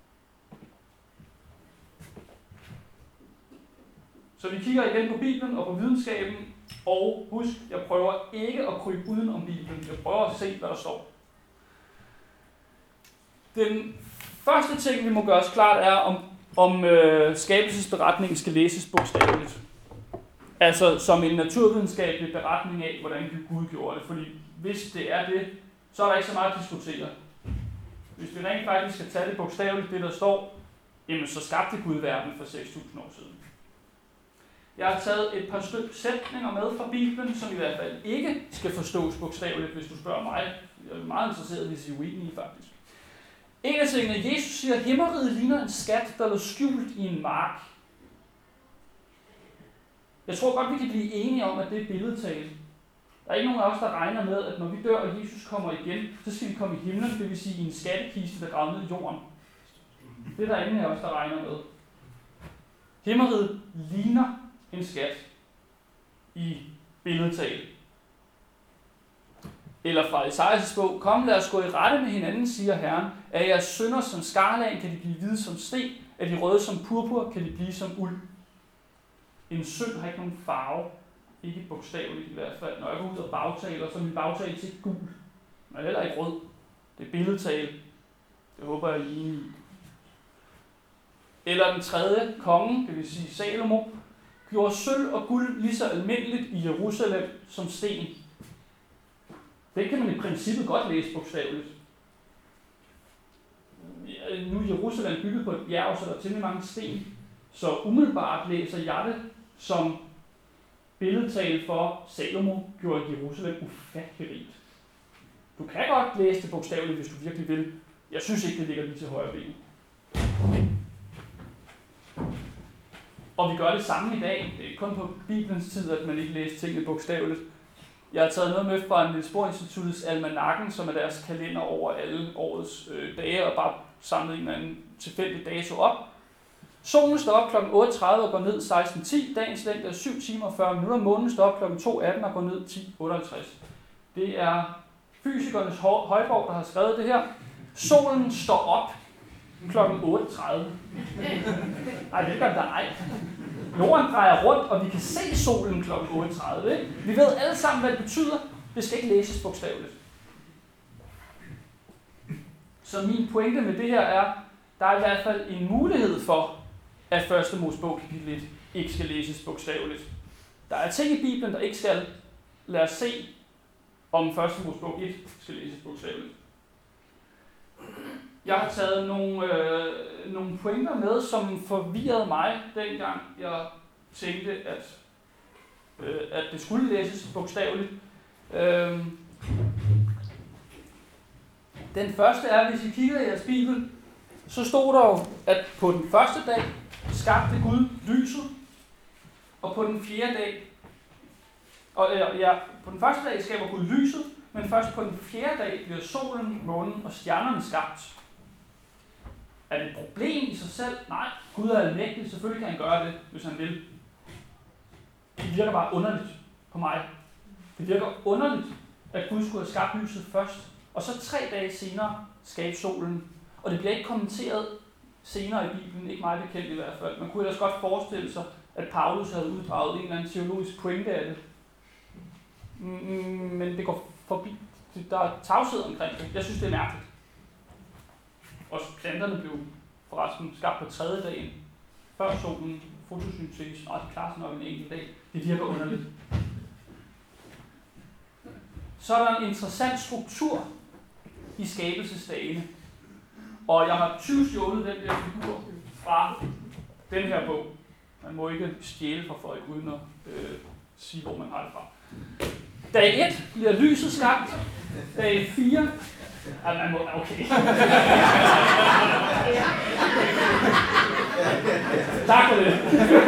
[SPEAKER 1] Så vi kigger igen på Bibelen og på videnskaben, og husk, jeg prøver ikke at krybe uden om Bibelen. Jeg prøver at se, hvad der står. Den første ting, vi må gøre os klart, er, om, om øh, skabelsesberetningen skal læses bogstaveligt. Altså som en naturvidenskabelig beretning af, hvordan Gud gjorde det. Fordi hvis det er det, så er der ikke så meget at diskutere. Hvis vi rent faktisk skal tage det bogstaveligt, det der står, jamen så skabte Gud verden for seks tusind år siden. Jeg har taget et par stykker sætninger med fra Bibelen, som i hvert fald ikke skal forstås bogstaveligt, hvis du spørger mig. Jeg er meget interesseret, hvis I er uenige faktisk. En af tingene, Jesus siger, at himmeriget ligner en skat, der lå skjult i en mark. Jeg tror godt, vi kan blive enige om, at det er billedtale. Der er ikke nogen af os, der regner med, at når vi dør, og Jesus kommer igen, så skal vi komme i himlen, det vil sige i en skattekiste, der graver ned i jorden. Det er der ingen af os, der regner med. Himmeriget ligner en skat i billedtale. Eller fra Esajas bog, kom lad os gå i rette med hinanden, siger Herren, at jeres synder som skarlagen kan de blive hvide som sten, at de røde som purpur kan de blive som uld. En synd har ikke nogen farve, ikke bogstaveligt i hvert fald. Når jeg går ud og bagtaler, så er min bagtale til gul, men heller ikke rød. Det er billedtale. Det håber jeg, I er enige i. Eller den tredje konge, det vil sige Salomo, gjorde sølv og guld lige så almindeligt i Jerusalem som sten. Det kan man i princippet godt læse bogstaveligt. Nu er Jerusalem bygget på et bjerg, så der er temmelig mange sten. Så umiddelbart læser jeg det som billedtale for Salomo gjorde Jerusalem ufattelig rigt. Du kan godt læse det bogstaveligt, hvis du virkelig vil. Jeg synes ikke, det ligger lige til højre ben. Og vi gør det samme i dag. Det er kun på Bibelens tid, at man ikke læser tingene bogstaveligt. Jeg har taget noget med fra Niels Bohr Instituttets almanakken, som er deres kalender over alle årets øh, dage, og bare samlet en eller anden tilfældig dato op. Solen står op klokken otte tredive og går ned seksten ti. Dagens længde er syv timer og fyrre minutter. Månen står op klokken to atten og går ned ti otteoghalvtreds. Det er fysikernes Højborg, der har skrevet det her. Solen står op klokken otte tredive. Ej, det gør der ej. Jorden drejer rundt, og vi kan se solen klokken otte tredive. Ikke? Vi ved alle sammen, hvad det betyder. Det skal ikke læses bogstaveligt. Så min pointe med det her er, der er i hvert fald en mulighed for, at første Mosebog kapitel et ikke skal læses bogstaveligt. Der er ting i Bibelen, der ikke skal. Lad os se, om første Mosebog et skal læses bogstaveligt. Jeg har taget nogle, øh, nogle pointer med, som forvirrede mig, dengang jeg tænkte, at, øh, at det skulle læses bogstaveligt. Øh, Den første er, hvis I kigger i jeres bibel, så stod der jo, at på den første dag skabte Gud lyset, og på den fjerde dag, og ja, på den første dag skaber Gud lyset, men først på den fjerde dag bliver solen, månen og stjernerne skabt. Er det et problem i sig selv? Nej, Gud er almægtig, selvfølgelig kan han gøre det, hvis han vil. Det virker bare underligt på mig. Det virker underligt, at Gud skulle have skabt lyset først, og så tre dage senere skabe solen. Og det bliver ikke kommenteret senere i Bibelen, ikke meget bekendt i hvert fald. Man kunne ellers godt forestille sig, at Paulus havde uddraget en eller anden teologisk pointe af det. Men det går forbi. Der er tavshed omkring det. Jeg synes, det er mærkeligt. Og planterne blev forresten skabt på tredje dagen. Før solen, fotosyntese, og det klarer sig nok en enkelt dag. Det virker underligt. Så er der en interessant struktur i skabelsesdagene. Og jeg har tyvstjålet den der figur fra den her bog. Man må ikke stjæle fra folk uden at øh, sige, hvor man har det fra. Dag et bliver lyset skabt. Dag fire... Ja, man må... Okay. Tak for det.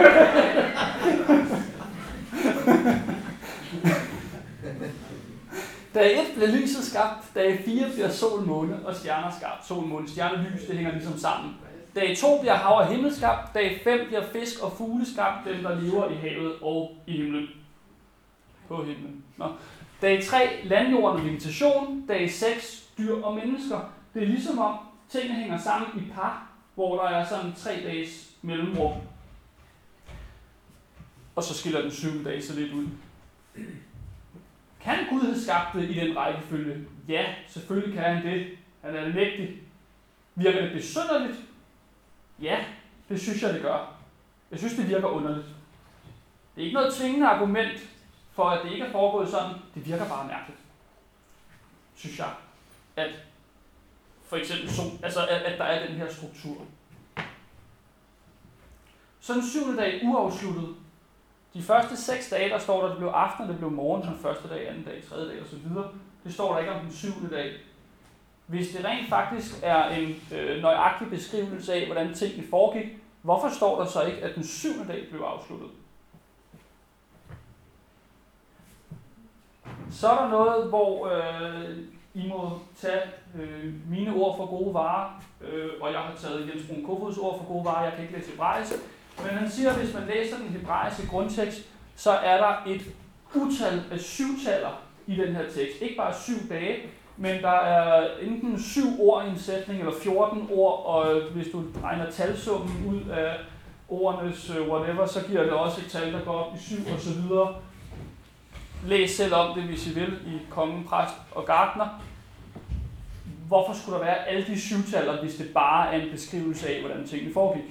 [SPEAKER 1] Dag et bliver lyset skabt. Dag fire bliver sol, måne og stjerner skabt. Sol, måne, stjernelys, det hænger ligesom sammen. Dag to bliver hav og himmel skabt. Dag fem bliver fisk og fugle skabt. Dem, der lever i havet og i himlen. På himlen. Nå. Dag tre, landjorden og vegetation. Dag seks, dyr og mennesker. Det er ligesom om tingene hænger sammen i par, hvor der er sådan tre dages mellemrum. Og så skiller den syvende dag så lidt ud. Kan Gud have skabt det i den rækkefølge? Ja, selvfølgelig kan han det. Han er almægtig. Virker det besynderligt? Ja, det synes jeg, det gør. Jeg synes, det virker underligt. Det er ikke noget tvingende argument for, at det ikke er foregået sådan. Det virker bare mærkeligt. Synes jeg. At for eksempel så, altså at, at der er den her struktur. Så den syvende dag uafsluttet. De første seks dage, der står der, det blev aften, det blev morgen, den første dag, anden dag, tredje dag osv. Det står der ikke om den syvende dag. Hvis det rent faktisk er en øh, nøjagtig beskrivelse af, hvordan tingene foregik, hvorfor står der så ikke, at den syvende dag blev afsluttet? Så er der noget, hvor øh, I må tage øh, mine ord for gode varer, øh, og jeg har taget Jens Brun Kofods ord for gode varer, jeg kan ikke læse hebraisk. Men han siger, at hvis man læser den hebraiske grundtekst, så er der et utal af syvtaller i den her tekst. Ikke bare syv dage, men der er enten syv ord i en sætning, eller fjorten ord, og hvis du regner talsummen ud af ordenes whatever, så giver det også et tal, der går op i syv og så videre. Læs selv om det, hvis I vil, i Kongen, Præst og Gartner. Hvorfor skulle der være alle de syvtaller, hvis det bare er en beskrivelse af, hvordan tingene foregik?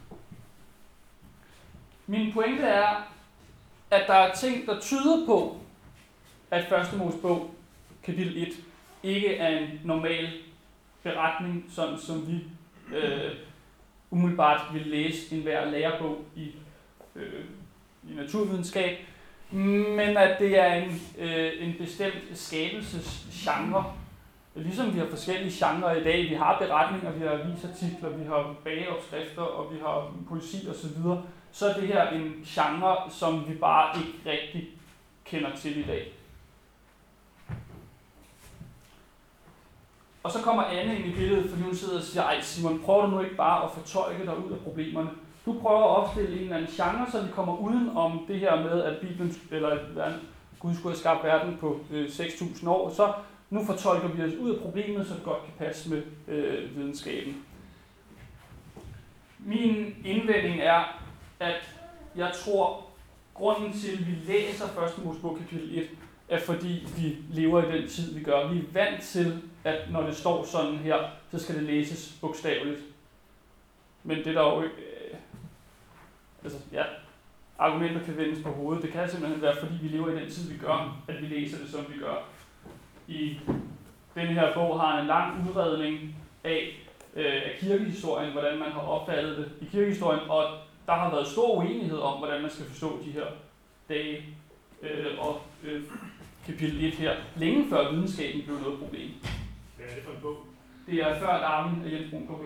[SPEAKER 1] Min pointe er, at der er ting, der tyder på, at første Mosebog, kapitel et, ikke er en normal beretning, sådan som vi øh, umiddelbart vil læse enhver lærebog i, øh, i naturvidenskab, men at det er en, øh, en bestemt skabelsesgenre. Ligesom vi har forskellige genrer i dag. Vi har beretninger, vi har avisartikler, vi har bageopskrifter, og vi har poesi osv., så er det her en genre, som vi bare ikke rigtig kender til i dag. Og så kommer Anne ind i billedet, fordi hun sidder og siger, ej Simon, prøver du nu ikke bare at fortolke dig ud af problemerne? Du prøver at opstille en eller anden genre, så vi kommer uden om det her med, at Bibelen, eller at Gud skulle have skabt verden på øh, seks tusind år, så nu fortolker vi os ud af problemet, så det godt kan passe med øh, videnskaben. Min indvending er, at jeg tror, grunden til, at vi læser første Mosebog kapitel et, er fordi vi lever i den tid, vi gør. Vi er vant til, at når det står sådan her, så skal det læses bogstaveligt. Men det der jo ikke... Øh, altså, ja, argumenter kan vendes på hovedet. Det kan simpelthen være, fordi vi lever i den tid, vi gør, at vi læser det, som vi gør. I denne her bog har en lang udredning af, øh, af kirkehistorien, hvordan man har opfattet det i kirkehistorien, og der har været stor uenighed om, hvordan man skal forstå de her dage øh, og øh, kapitel et her, længe før videnskaben blev noget problem.
[SPEAKER 5] Hvad er det for en bog?
[SPEAKER 1] Det er Før Darwin af Jens Brun K P.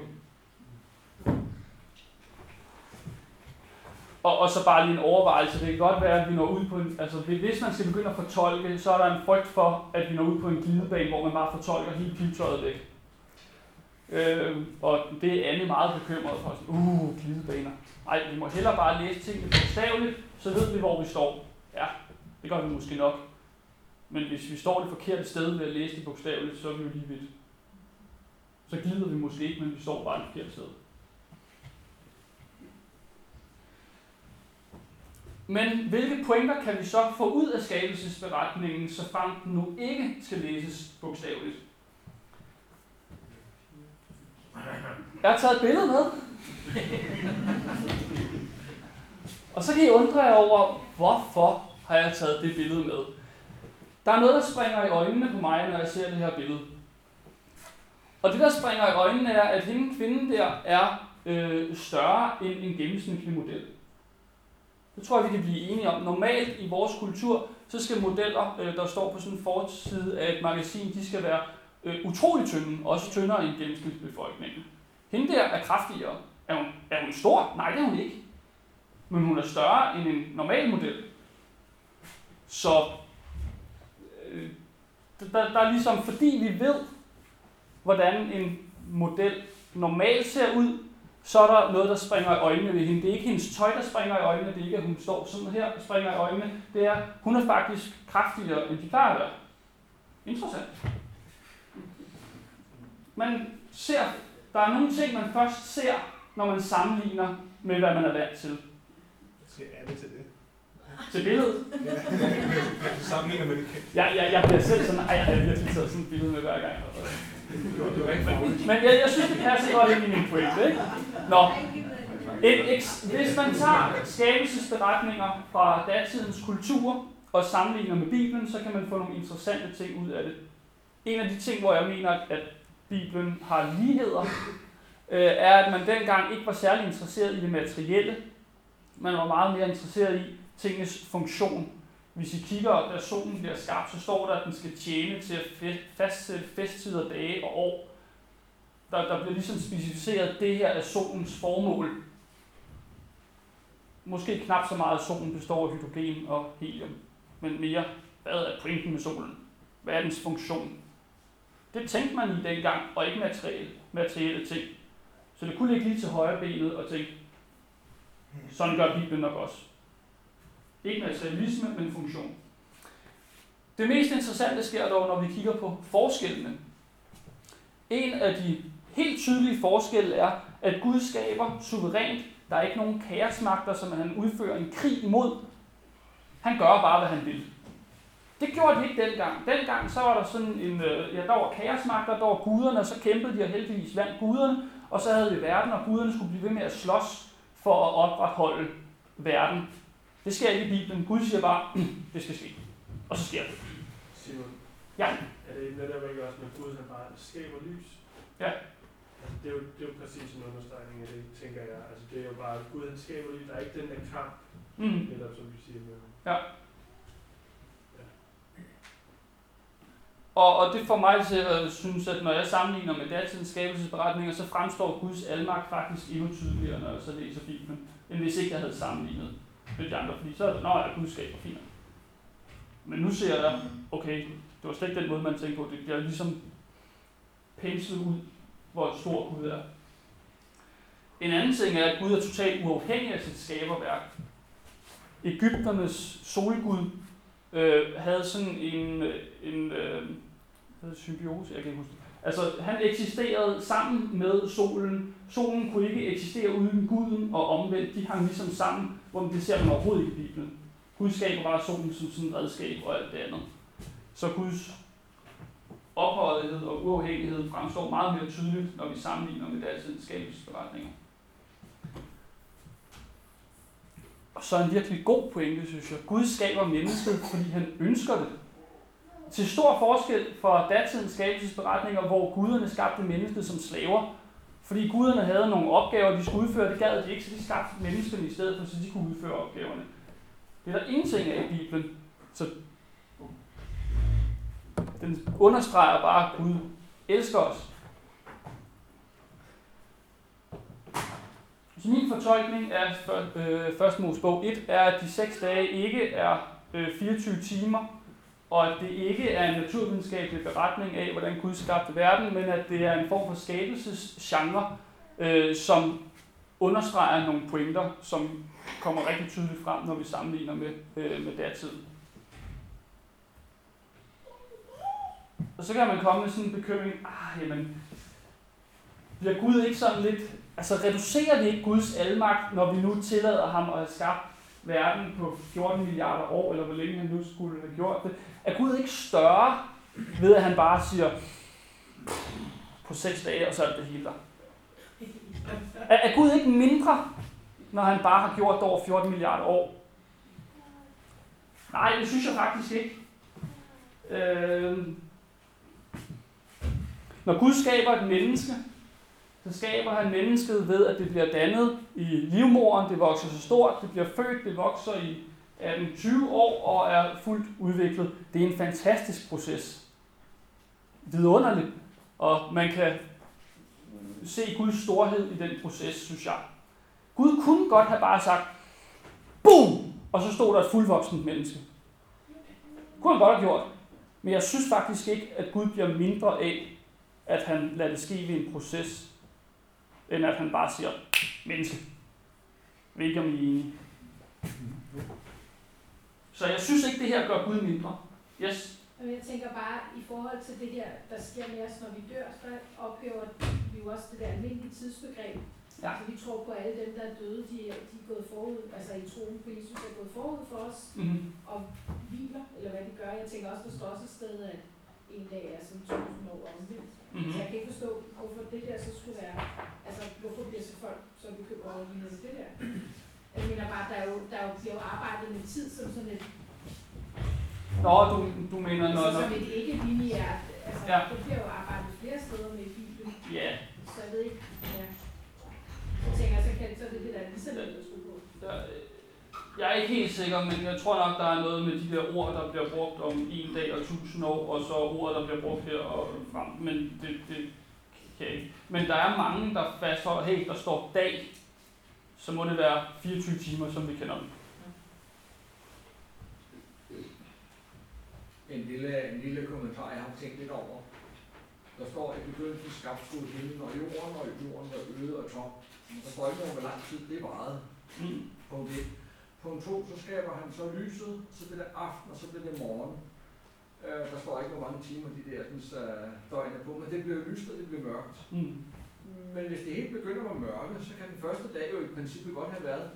[SPEAKER 1] Og, og så bare lige en overvejelse. Det kan godt være, at vi når ud på en... Altså, hvis man skal begynde at fortolke, så er der en frygt for, at vi når ud på en glidebane, hvor man bare fortolker hele pibetøjet væk. Øh, og det er Anne meget bekymret for. Uh, glidebaner. Ej, vi må hellere bare læse tingene bogstaveligt, så ved vi, hvor vi står. Ja, det gør vi måske nok. Men hvis vi står det forkerte sted ved at læse det bogstaveligt, så er vi jo lige vidt. Så glider vi måske ikke, men vi står bare det forkerte sted. Men hvilke pointer kan vi så få ud af skabelsesberetningen, så frem den nu ikke skal læses bogstaveligt? Jeg har taget et billede med. Og så kan I undre jer over, hvorfor har jeg taget det billede med. Der er noget, der springer i øjnene på mig, når jeg ser det her billede. Og det, der springer i øjnene, er, at hende kvinden der er øh, større end en gennemsnitlig model. Det tror jeg, vi kan blive enige om. Normalt i vores kultur, så skal modeller, øh, der står på sådan en forside af et magasin, de skal være øh, utrolig tynde, også tyndere end gennemsnitsbefolkningen. Hende der er kraftigere. Er hun, er hun stor? Nej, det er hun ikke. Men hun er større end en normal model. Så øh, der, der er ligesom, fordi vi ved, hvordan en model normalt ser ud, så er der noget, der springer i øjnene ved hende. Det er ikke hendes tøj, der springer i øjnene. Det er ikke, at hun står sådan her og springer i øjnene. Det er, hun er faktisk kraftigere, end de plejer at være. Interessant. Man ser, der er nogle ting, man først ser, når man sammenligner med, hvad man er vant til.
[SPEAKER 4] Skal Anne til det?
[SPEAKER 1] Til billedet?
[SPEAKER 4] Ja. Sammenligner med det kendte.
[SPEAKER 1] Jeg, jeg, jeg bliver selv sådan, ej, jeg har virkelig taget sådan et billede med hver gang. Men jeg, jeg synes, det passer godt ind i min pointe, ikke? Nå. Et, et, hvis man tager skabelsesberetninger fra datidens kultur og sammenligner med Bibelen, så kan man få nogle interessante ting ud af det. En af de ting, hvor jeg mener, at Bibelen har ligheder, øh, er, at man dengang ikke var særlig interesseret i det materielle. Man var meget mere interesseret i tingens funktion. Hvis I kigger, da solen bliver skabt, så står der, at den skal tjene til at fastsætte festtider, dage og år. Der, der bliver ligesom specificeret, at det her er solens formål. Måske knap så meget, at solen består af hydrogen og helium, men mere, hvad er pointen med solen? Hvad er dens funktion? Det tænkte man i dengang, og ikke materielle, materielle ting. Så det kunne ligge lige til højre benet og tænke, sådan gør Bibelen nok også. Ikke materialisme, men funktion. Det mest interessante sker dog, når vi kigger på forskellene. En af de helt tydelige forskelle er, at Gud skaber suverænt. Der er ikke nogen kaosmagter, som han udfører en krig imod. Han gør bare, hvad han vil. Det gjorde de ikke dengang. Dengang så var der sådan en, ja, der var kaosmagter, der var guderne, og så kæmpede de og heldigvis vandt guderne, og så havde vi verden, og guderne skulle blive ved med at slås for at opretholde verden. Det sker ikke i Bibelen. Gud siger bare, det skal ske. Og så sker det.
[SPEAKER 5] Simon,
[SPEAKER 1] ja.
[SPEAKER 5] Er det netop ikke også med Gud, han bare skaber lys?
[SPEAKER 1] Ja.
[SPEAKER 5] Altså, det, er jo, det er jo præcis en understregning af det, tænker jeg. Altså, det er jo bare, at Gud han skaber lys. Der er ikke den der kamp,
[SPEAKER 1] Mm.
[SPEAKER 5] netop som vi siger med.
[SPEAKER 1] Ja. Og, og det får mig til at synes, at når jeg sammenligner med datidens skabelsesberetninger, så fremstår Guds almagt faktisk endnu tydeligere, når jeg så læser Bibelen, end hvis ikke jeg havde sammenlignet med de andre, fordi så er det, nå, at Gud skaber fint. Men nu ser jeg, okay, det var slet ikke den måde, man tænker på. Det bliver ligesom penslet ud, hvor stor Gud er. En anden ting er, at Gud er totalt uafhængig af sit skaberværk. Egypternes solgud øh, havde sådan en, en øh, symbiose, jeg kan ikke huske det. Altså, han eksisterede sammen med solen. Solen kunne ikke eksistere uden guden, og omvendt, de hang ligesom sammen, hvor det ser man overhovedet ikke i Bibelen. Gud skaber bare solen som sådan et redskab og alt det andet. Så Guds ophøjethed og uafhængighed fremstår meget mere tydeligt, når vi sammenligner med datidens skabelsesberetninger. Og så en virkelig god pointe, synes jeg. Gud skaber mennesket, fordi han ønsker det. Til stor forskel fra datidens skabelsesberetninger, hvor guderne skabte mennesket som slaver. Fordi guderne havde nogle opgaver, de skulle udføre, det gad de ikke, så de skabte menneskene i stedet for, så de kunne udføre opgaverne. Det er der ingenting af i Bibelen. Så den understreger bare, at Gud elsker os. Så min fortolkning af øh, første Mosebog et er, at de seks dage ikke er øh, fireogtyve timer, og at det ikke er en naturvidenskabelig beretning af, hvordan Gud skabte verden, men at det er en form for skabelsesgenre, øh, som understreger nogle pointer, som kommer rigtig tydeligt frem, når vi sammenligner med, øh, med datiden. Og så kan man komme med sådan en bekymring, ah, jamen, bliver Gud ikke sådan lidt, altså reducerer vi ikke Guds almagt, når vi nu tillader ham at have skabt verden på fjorten milliarder år, eller hvor længe han nu skulle have gjort det? Er Gud ikke større ved, at han bare siger, på seks dage, og så er det det hele der? Er, er Gud ikke mindre, når han bare har gjort det over fjorten milliarder år? Nej, det synes jeg faktisk ikke. Øh, når Gud skaber et menneske, så skaber han mennesket ved, at det bliver dannet i livmoderen, det vokser så stort, det bliver født, det vokser i atten til tyve år og er fuldt udviklet. Det er en fantastisk proces. Vidunderligt. Og man kan se Guds storhed i den proces, synes jeg. Gud kunne godt have bare sagt, boom! Og så stod der et fuldvoksent menneske. Det kunne han godt have gjort. Men jeg synes faktisk ikke, at Gud bliver mindre af, at han lader det ske ved en proces, end at han bare siger, menneske. Jeg ved ikke, om I er enige. Så jeg synes ikke, det her gør Gud mindre. Yes.
[SPEAKER 3] Jeg tænker bare, i forhold til det her, der sker med os, når vi dør, så ophæver vi jo også det der almindelige tidsbegreb. Ja. Altså, vi tror på alle dem, der er døde, de er, de er gået forud, altså i troen på Jesus er gået forud for os, mm-hmm. og hviler, eller hvad de gør. Jeg tænker også, der står også et sted, at en dag er som tusind år omvendt. Mm-hmm. Så jeg kan ikke forstå, hvorfor det der så skulle være, altså hvorfor bliver så folk så bekymret over det der. Jeg mener bare, der er jo, der er jo, bliver jo arbejdet med tid som sådan et...
[SPEAKER 1] Nå, du, du mener
[SPEAKER 3] altså,
[SPEAKER 1] noget...
[SPEAKER 3] Som et ikke-lineært, altså
[SPEAKER 1] ja.
[SPEAKER 3] Det bliver jo arbejdet flere steder med i Bibelen.
[SPEAKER 1] Ja. Yeah.
[SPEAKER 3] Så jeg ved ikke, ja. Jeg tænker, så kan så det det der lige så lidt, der skulle gå.
[SPEAKER 1] Jeg er ikke helt sikker, men jeg tror nok, der er noget med de der ord, der bliver brugt om en dag og tusind år, og så ord, der bliver brugt her og frem. Men det, det kan jeg ikke. Men der er mange, der fastholder, hey, der står dag, så må det være fireogtyve timer, som vi kender dem.
[SPEAKER 2] En lille, en lille kommentar, jeg har tænkt lidt over. Der står, at begyndelsen skabte Gud himlen og jorden, og jorden var øde og tom. Der står ikke noget, hvor lang tid det varede. Mm. Punkt et. Punkt to, så skaber han så lyset, så bliver det aften, og så bliver det morgen. Uh, der står ikke, hvor mange timer de der uh, døgn er på, men det bliver lyst, og det bliver mørkt. Mm. Men hvis det helt begynder med mørke, så kan den første dag jo i princippet godt have været.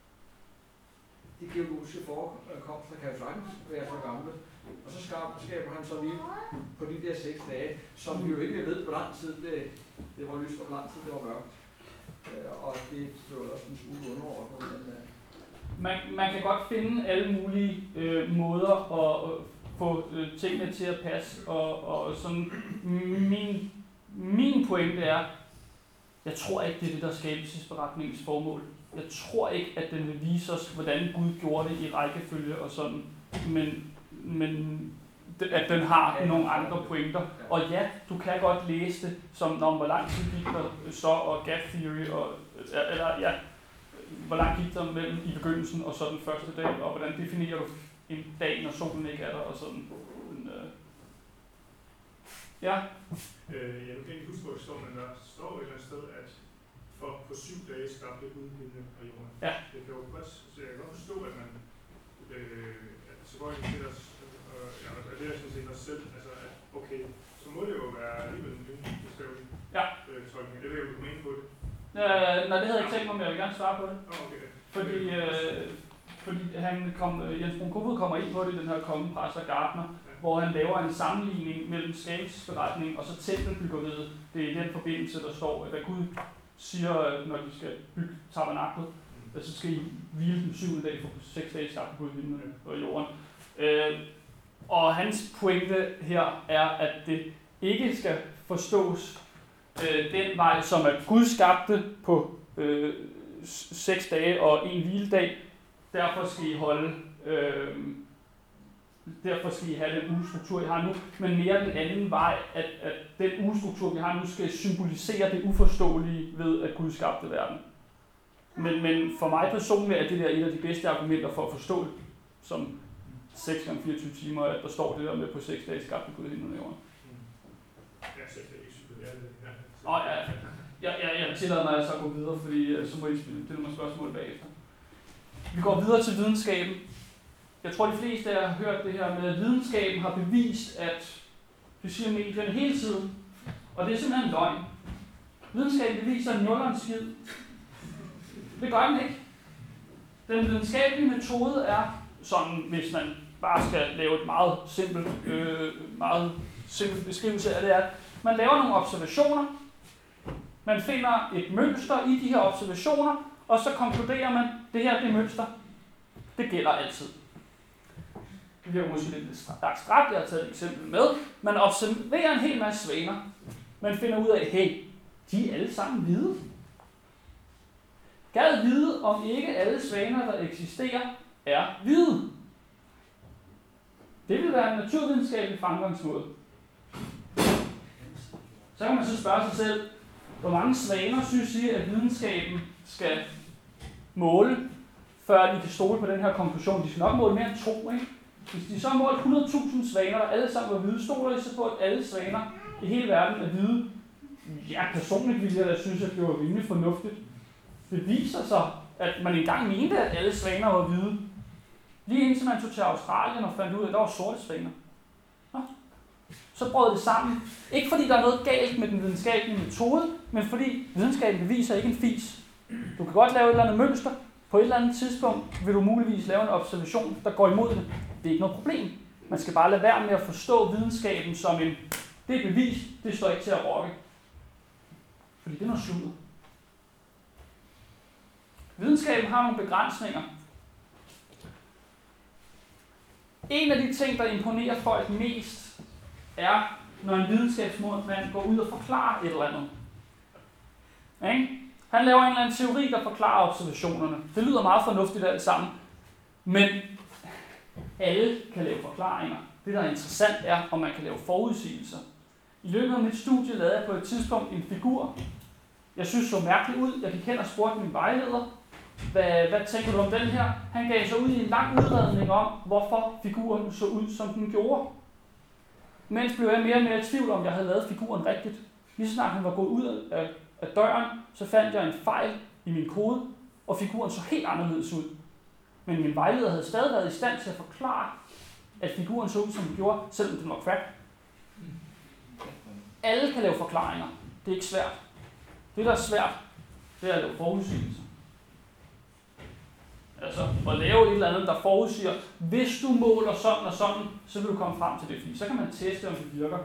[SPEAKER 2] De geologiske forekomster kan jo sagtens være så gamle. Og så skaber han så lige på de der seks dage, som vi jo ikke ved, hvor lang tid det, det var lyst, og hvor lang tid det var mørkt. Uh, og det blev også en smule underordnet. Men, uh...
[SPEAKER 1] man, man kan godt finde alle mulige øh, måder at øh, få øh, tingene til at passe, og, og sådan min, min pointe er, jeg tror ikke, det er det, der er skabelsesberetningens formål. Jeg tror ikke, at den vil vise os, hvordan Gud gjorde det i rækkefølge og sådan, men, men at den har nogle andre pointer. Og ja, du kan godt læse det som, når hvor lang tid gik der så, og gap theory, og, eller ja, hvor lang gik der mellem i begyndelsen og så den første dag, og hvordan definerer du en dag, når solen ikke er der, og sådan. Men, øh. Ja?
[SPEAKER 5] Øh, jeg kan ikke huske, hvor det står, men der står et eller andet sted, at for på syv dage skabte Gud himlen og jorden.
[SPEAKER 1] Ja.
[SPEAKER 5] Det kan jo godt, så jeg kan godt forstå, at man øh, at så går ind til os, og ja, det er sådan set os selv, altså at okay, så må det jo være alligevel en beskrevet
[SPEAKER 1] ja.
[SPEAKER 5] øh, tolkning. Det vil jeg jo komme ind på det.
[SPEAKER 1] Øh, nej, det havde jeg ikke tænkt mig, men jeg vil gerne svare på det.
[SPEAKER 5] Oh, okay.
[SPEAKER 1] Fordi, øh, fordi han kom, Jens Brun Kofoed kommer ind på det i den her konge, præst og gartner, ja. Hvor han laver en sammenligning mellem skabelsesberetningen og så tempelbyggeriet. Det er i den forbindelse, der står, at Gud siger, når de skal bygge tabernaklet, mm. så skal I hvile den syvende dag, for seks dage skabte Gud himlen og jorden. Øh, og hans pointe her er, at det ikke skal forstås øh, den vej, som at Gud skabte på øh, seks dage og en hviledag. Derfor skal I holde øh, derfor skal I have den ugestruktur, I har nu, men mere den anden vej, at, at den ugestruktur, vi har nu, skal symbolisere det uforståelige ved, at Gud skabte verden. Men, men for mig personligt er det der et af de bedste argumenter for at forstå det, som seks gange fireogtyve timer, at der står det der med på seks dage skabte Gud himlen og jorden.
[SPEAKER 5] Ja, så det er ikke super, ja, ja.
[SPEAKER 1] Og ja, jeg, jeg, jeg tillader mig altså at gå videre, fordi så må I stille mig spørgsmål bagefter. Vi går videre til videnskaben. Jeg tror, de fleste af jer har hørt det her med, at videnskaben har bevist, at det siger medierne hele tiden, og det er simpelthen løgn. Videnskaben beviser nul og en skid. Det gør den ikke. Den videnskabelige metode er sådan, hvis man bare skal lave et meget simpelt, øh, meget simpelt beskrivelse af det, er, at man laver nogle observationer, man finder et mønster i de her observationer, og så konkluderer man, det her det mønster, det gælder altid. Det bliver måske lidt abstrakt, jeg har taget et eksempel med. Man observerer en hel masse svaner. Man finder ud af, hey, de er alle sammen hvide. Gad vide, om ikke alle svaner, der eksisterer, er hvide. Det vil være en naturvidenskabelig fremgangsmåde. Så kan man så spørge sig selv, hvor mange svaner synes I, at videnskaben skal måle, før de kan stole på den her konklusion? De skal nok måle mere end to, ikke? Hvis de så målte hundrede tusind svaner, der alle sammen var hvide, stoler I så på, at alle svaner i hele verden er hvide? Ja, personligt ville jeg da synes, at det var rimelig fornuftigt. Det viser sig, at man engang mente, at alle svaner var hvide. Lige indtil man tog til Australien og fandt ud af, at der var sorte svaner. Nå. Så brød det sammen. Ikke fordi der er noget galt med den videnskabelige metode, men fordi videnskaben beviser ikke en fis. Du kan godt lave et eller andet mønster. På et eller andet tidspunkt vil du muligvis lave en observation, der går imod det. Det er ikke noget problem. Man skal bare lade være med at forstå videnskaben som en, det er bevis, det står ikke til at rokke. Fordi det er noget sludder. Videnskaben har nogle begrænsninger. En af de ting, der imponerer folk mest, er, når en videnskabsmand går ud og forklarer et eller andet. Okay? Han laver en eller anden teori, der forklarer observationerne. Det lyder meget fornuftigt alt sammen. Men alle kan lave forklaringer. Det, der er interessant, er, om man kan lave forudsigelser. I løbet af mit studie lavede jeg på et tidspunkt en figur. Jeg synes så mærkeligt ud. Jeg gik hen og spurgte min vejleder, hvad, hvad tænker du om den her? Han gav sig ud i en lang udredning om, hvorfor figuren så ud, som den gjorde. Mens blev jeg mere og mere i tvivl om, jeg havde lavet figuren rigtigt. Lige så snart han var gået ud af, af døren, så fandt jeg en fejl i min kode, og figuren så helt anderledes ud. Men min vejleder havde stadig været i stand til at forklare, at figuren så ud, som den gjorde, selvom den var crap. Alle kan lave forklaringer. Det er ikke svært. Det, der er svært, det er at lave forudsigelser. Altså at lave et eller andet, der forudsiger, hvis du måler sådan og sådan, så vil du komme frem til det, fordi så kan man teste, om det virker.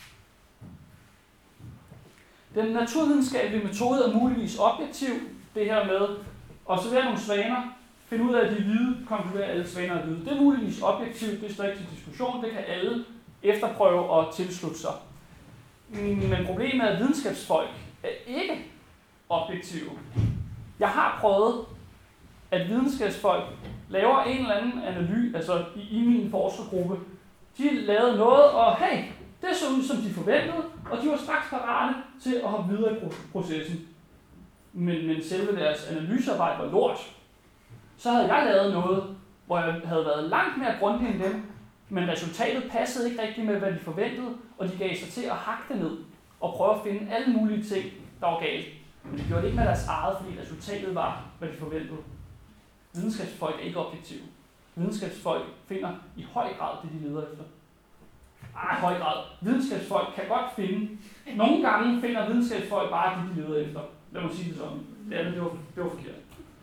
[SPEAKER 1] Den naturvidenskabelige metode er muligvis objektiv, det her med at observere nogle svaner, finde ud af, at de er hvide, konkludere, at alle svaner er hvide. Det er muligvis objektivt, det står ikke til diskussion, det kan alle efterprøve og tilslutte sig. Men problemet er, at videnskabsfolk er ikke objektive. Jeg har prøvet, at videnskabsfolk laver en eller anden analyse, altså i, i min forskergruppe. De lavede noget, og hey, det så ud, som de forventede, og de var straks parate til at hoppe videre i processen. Men, men selve deres analysearbejde var lort. Så havde jeg lavet noget, hvor jeg havde været langt mere grundig end dem, men resultatet passede ikke rigtigt med, hvad de forventede, og de gav sig til at hakke det ned og prøve at finde alle mulige ting, der var galt. Men de gjorde det ikke med deres eget, fordi resultatet var, hvad de forventede. Videnskabsfolk er ikke objektive. Videnskabsfolk finder i høj grad det, de leder efter. Ah, i høj grad. Videnskabsfolk kan godt finde. Nogle gange finder videnskabsfolk bare det, de leder efter. Lad mig sige det sådan. Det andet, det var, det var forkert.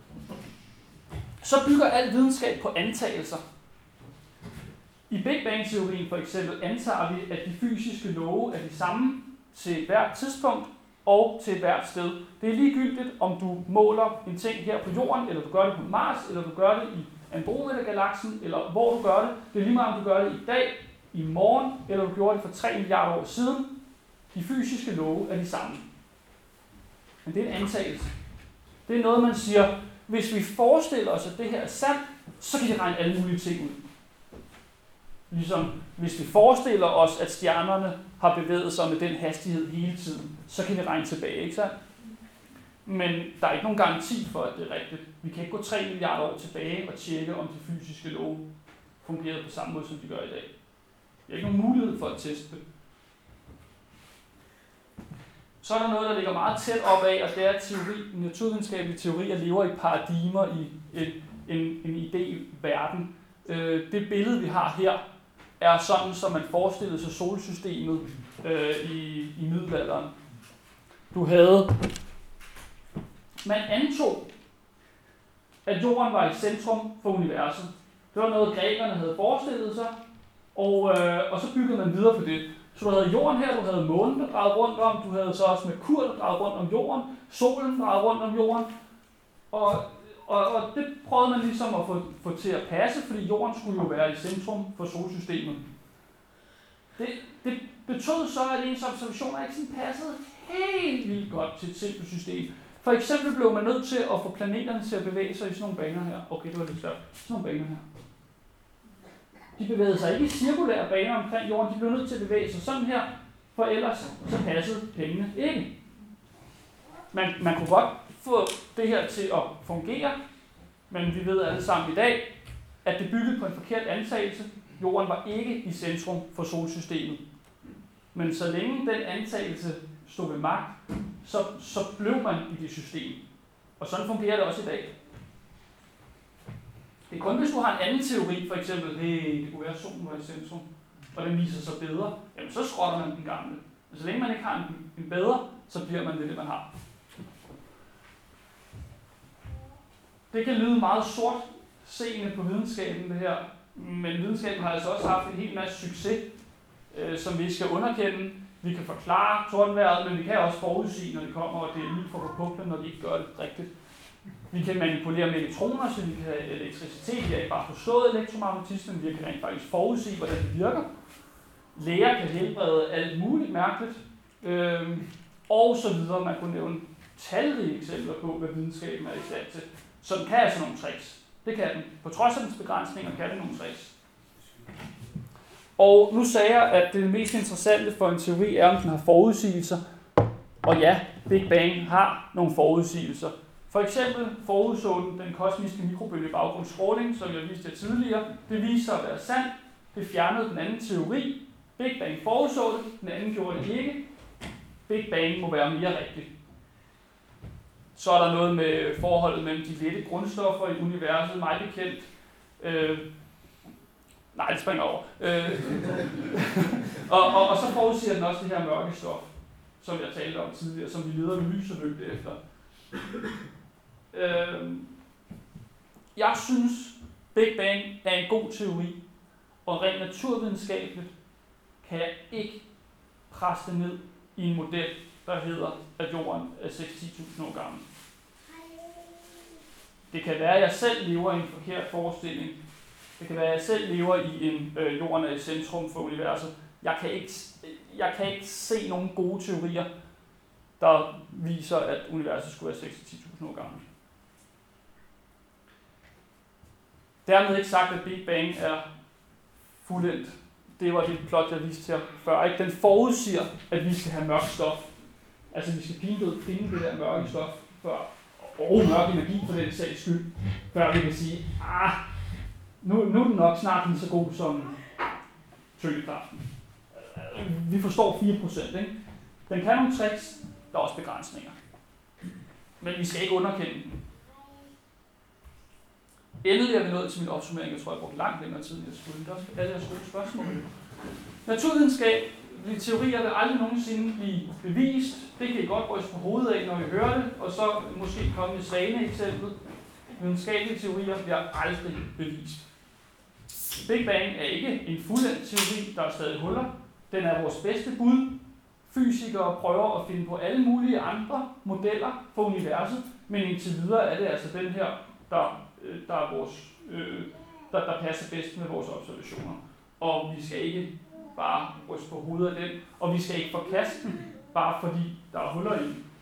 [SPEAKER 1] Så bygger al videnskab på antagelser. I Big Bang-teorien for eksempel antager vi, at de fysiske love er de samme til hvert tidspunkt og til hvert sted. Det er ligegyldigt, om du måler en ting her på Jorden, eller du gør det på Mars, eller du gør det i Andromeda-galaksen, eller hvor du gør det. Det er lige meget, om du gør det i dag, i morgen, eller du gjorde det for tre milliarder år siden. De fysiske love er de samme. Men det er en antagelse. Det er noget, man siger, hvis vi forestiller os, at det her er sandt, så kan vi regne alle mulige ting ud. Ligesom, hvis vi forestiller os, at stjernerne har bevæget sig med den hastighed hele tiden, så kan vi regne tilbage, ikke sandt? Men der er ikke nogen garanti for, at det er rigtigt. Vi kan ikke gå tre milliarder år tilbage og tjekke, om de fysiske love fungerer på samme måde, som de gør i dag. Vi har ikke nogen mulighed for at teste det. Så er der noget, der ligger meget tæt op af, og det er teori, naturvidenskabelige teorier lever i paradigmer i en, en, en idé-verden. Øh, det billede, vi har her, er sådan, som man forestillede sig solsystemet øh, i, i middelalderen. Du havde... Man antog, at jorden var i centrum for universet. Det var noget, grækerne havde forestillet sig, og, øh, og så byggede man videre på det. Så du havde jorden her, du havde månen, der drejede rundt om, du havde så også Merkur, der drejede rundt om jorden, solen drejede rundt om jorden, og, og, og det prøvede man ligesom at få, få til at passe, fordi jorden skulle jo være i centrum for solsystemet. Det, det betød så, at ens observationer ikke sådan passede helt vildt godt til et simpelt system. For eksempel blev man nødt til at få planeterne til at bevæge sig i sådan nogle baner her. Okay, det var lidt svært. Sådan nogle baner her. De bevægede sig ikke i cirkulære baner omkring jorden, de blev nødt til at bevæge sig sådan her, for ellers så passede pengene ikke. Man, man kunne godt få det her til at fungere, men vi ved alle sammen i dag, at det byggede på en forkert antagelse. Jorden var ikke i centrum for solsystemet. Men så længe den antagelse stod ved magt, så, så blev man i det system. Og sådan fungerer det også i dag. Det er kun, hvis du har en anden teori, for eksempel, hey, det kunne være, at solen var i centrum, og den viser sig bedre, jamen så skrotter man den gamle. Men så længe man ikke har en, en bedre, så bliver man det, det man har. Det kan lyde meget sort seende på videnskaben, det her, men videnskaben har altså også haft en hel masse succes, øh, som vi skal underkende. Vi kan forklare tordenvejret, men vi kan også forudsige, når det kommer, og det er lige for på puklen, når de ikke gør det rigtigt. Vi kan manipulere med elektroner, så vi kan have elektricitet. Vi har ikke bare forstået elektromagnetismen, vi kan rent faktisk forudsige, hvordan det virker. Læger kan helbrede alt muligt mærkeligt, øh, og så videre. Man kunne nævne talrige eksempler på, hvad videnskaben er i stand til. Så den kan altså nogle tricks. Det kan den. På trods af dens begrænsninger kan den nogle tricks. Og nu sagde jeg, at det mest interessante for en teori er, om den har forudsigelser. Og ja, Big Bang har nogle forudsigelser. For eksempel forudså den den kosmiske mikrobølgebaggrundsstråling, som jeg viste jer tidligere. Det viste sig at være sandt. Det fjernede den anden teori. Big Bang forudså det, den anden gjorde det ikke. Big Bang må være mere rigtigt. Så er der noget med forholdet mellem de lette grundstoffer i universet, meget bekendt. Øh, nej, det springer over. Øh, og, og, og så forudsiger den også det her mørke stof, som jeg talte om tidligere, som vi leder med lys og lygte efter. Øh, jeg synes, Big Bang er en god teori, og rent naturvidenskabeligt kan jeg ikke presse det ned i en model, der hedder, at jorden er seks til ti tusind år gammel. Det kan være, at jeg selv lever i en forkert forestilling. Det kan være, at jeg selv lever i en øh, jorden er i centrum for universet. Jeg kan, ikke, jeg kan ikke se nogle gode teorier, der viser, at universet skulle være seks til ti tusind år gammel. Dermed ikke sagt, at Big Bang er fuldendt. Det var det plot, jeg viste til før. Ikke? Den forudsiger, at vi skal have mørk stof. Altså, vi skal pinedød finde det der mørke stof før, og mørk energi for den sags skyld, før vi kan sige, ah, nu, nu er den nok snart lige så god som tyngekraften. Vi forstår fire procent, ikke? Den kan nogle tricks, der er også begrænsninger. Men vi skal ikke underkende den. Endelig er vi nået til min opsummering. Jeg tror, jeg brugte langt længere tid, end jeg skulle. Der er alle jeres gode spørgsmål. Naturvidenskab, teorier vil aldrig nogensinde blive bevist. Det kan I godt ryste på hovedet af, når I hører det, og så måske komme et svane eksempel. Videnskabelige teorier bliver aldrig bevist. Big Bang er ikke en fuldendt teori, der er stadig huller. Den er vores bedste bud. Fysikere prøver at finde på alle mulige andre modeller for universet, men indtil videre er det altså den her, der, der, er vores, øh, der, der passer bedst med vores observationer. Og vi skal ikke bare ryste på hovedet af den, og vi skal ikke forkaste den, bare fordi der er huller i den.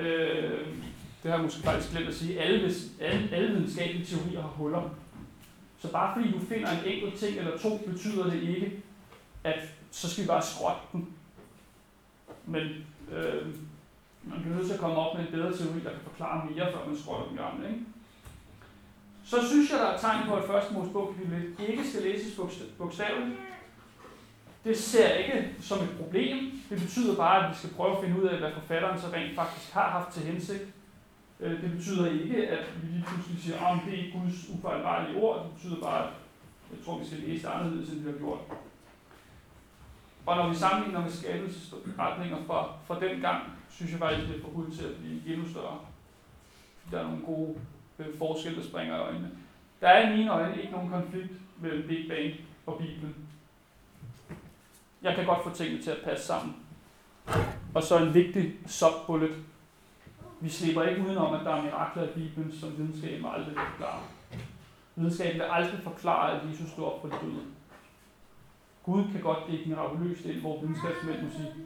[SPEAKER 1] Øh, det har jeg måske faktisk glemt at sige. Alle, alle, alle videnskabelige teorier har huller. Så bare fordi du finder en enkelt ting eller to, betyder det ikke, at så skal vi bare skrotte den. Men øh, man bliver nødt til at komme op med en bedre teori, der kan forklare mere, før man skrotter den gamle. Ikke? Så synes jeg, der er tegn på, at første Mosebog kapitel ikke skal læses bogstaveligt. Det ser jeg ikke som et problem. Det betyder bare, at vi skal prøve at finde ud af, hvad forfatteren så rent faktisk har haft til hensigt. Det betyder ikke, at vi lige pludselig siger, at det er ikke Guds ufejlbarlige ord. Det betyder bare, at jeg tror, vi skal læse det anderledes, end vi har gjort. Og når vi sammenligner med skabelsesretninger fra, fra den gang, synes jeg faktisk, det er forbudt til at blive endnu større. Der er nogle gode øh, forskelle, der springer i øjnene. Der er i mine øjne ikke nogen konflikt mellem Big Bang og Bibelen. Jeg kan godt få tingene til at passe sammen. Og så en vigtig subbullet. Vi slipper ikke udenom, at der er mirakler i Bibelen, som videnskaben aldrig vil forklare. Videnskaben vil aldrig forklare, at Jesus stod op for de døde. Gud kan godt dække mirakuløst ind, hvor videnskabsmænd må sige.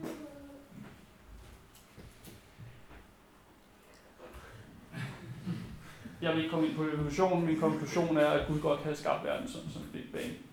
[SPEAKER 1] Jeg vil ikke komme ind på evolutionen. Min konklusion er, at Gud godt kan have skabt verden som, som Big Bang.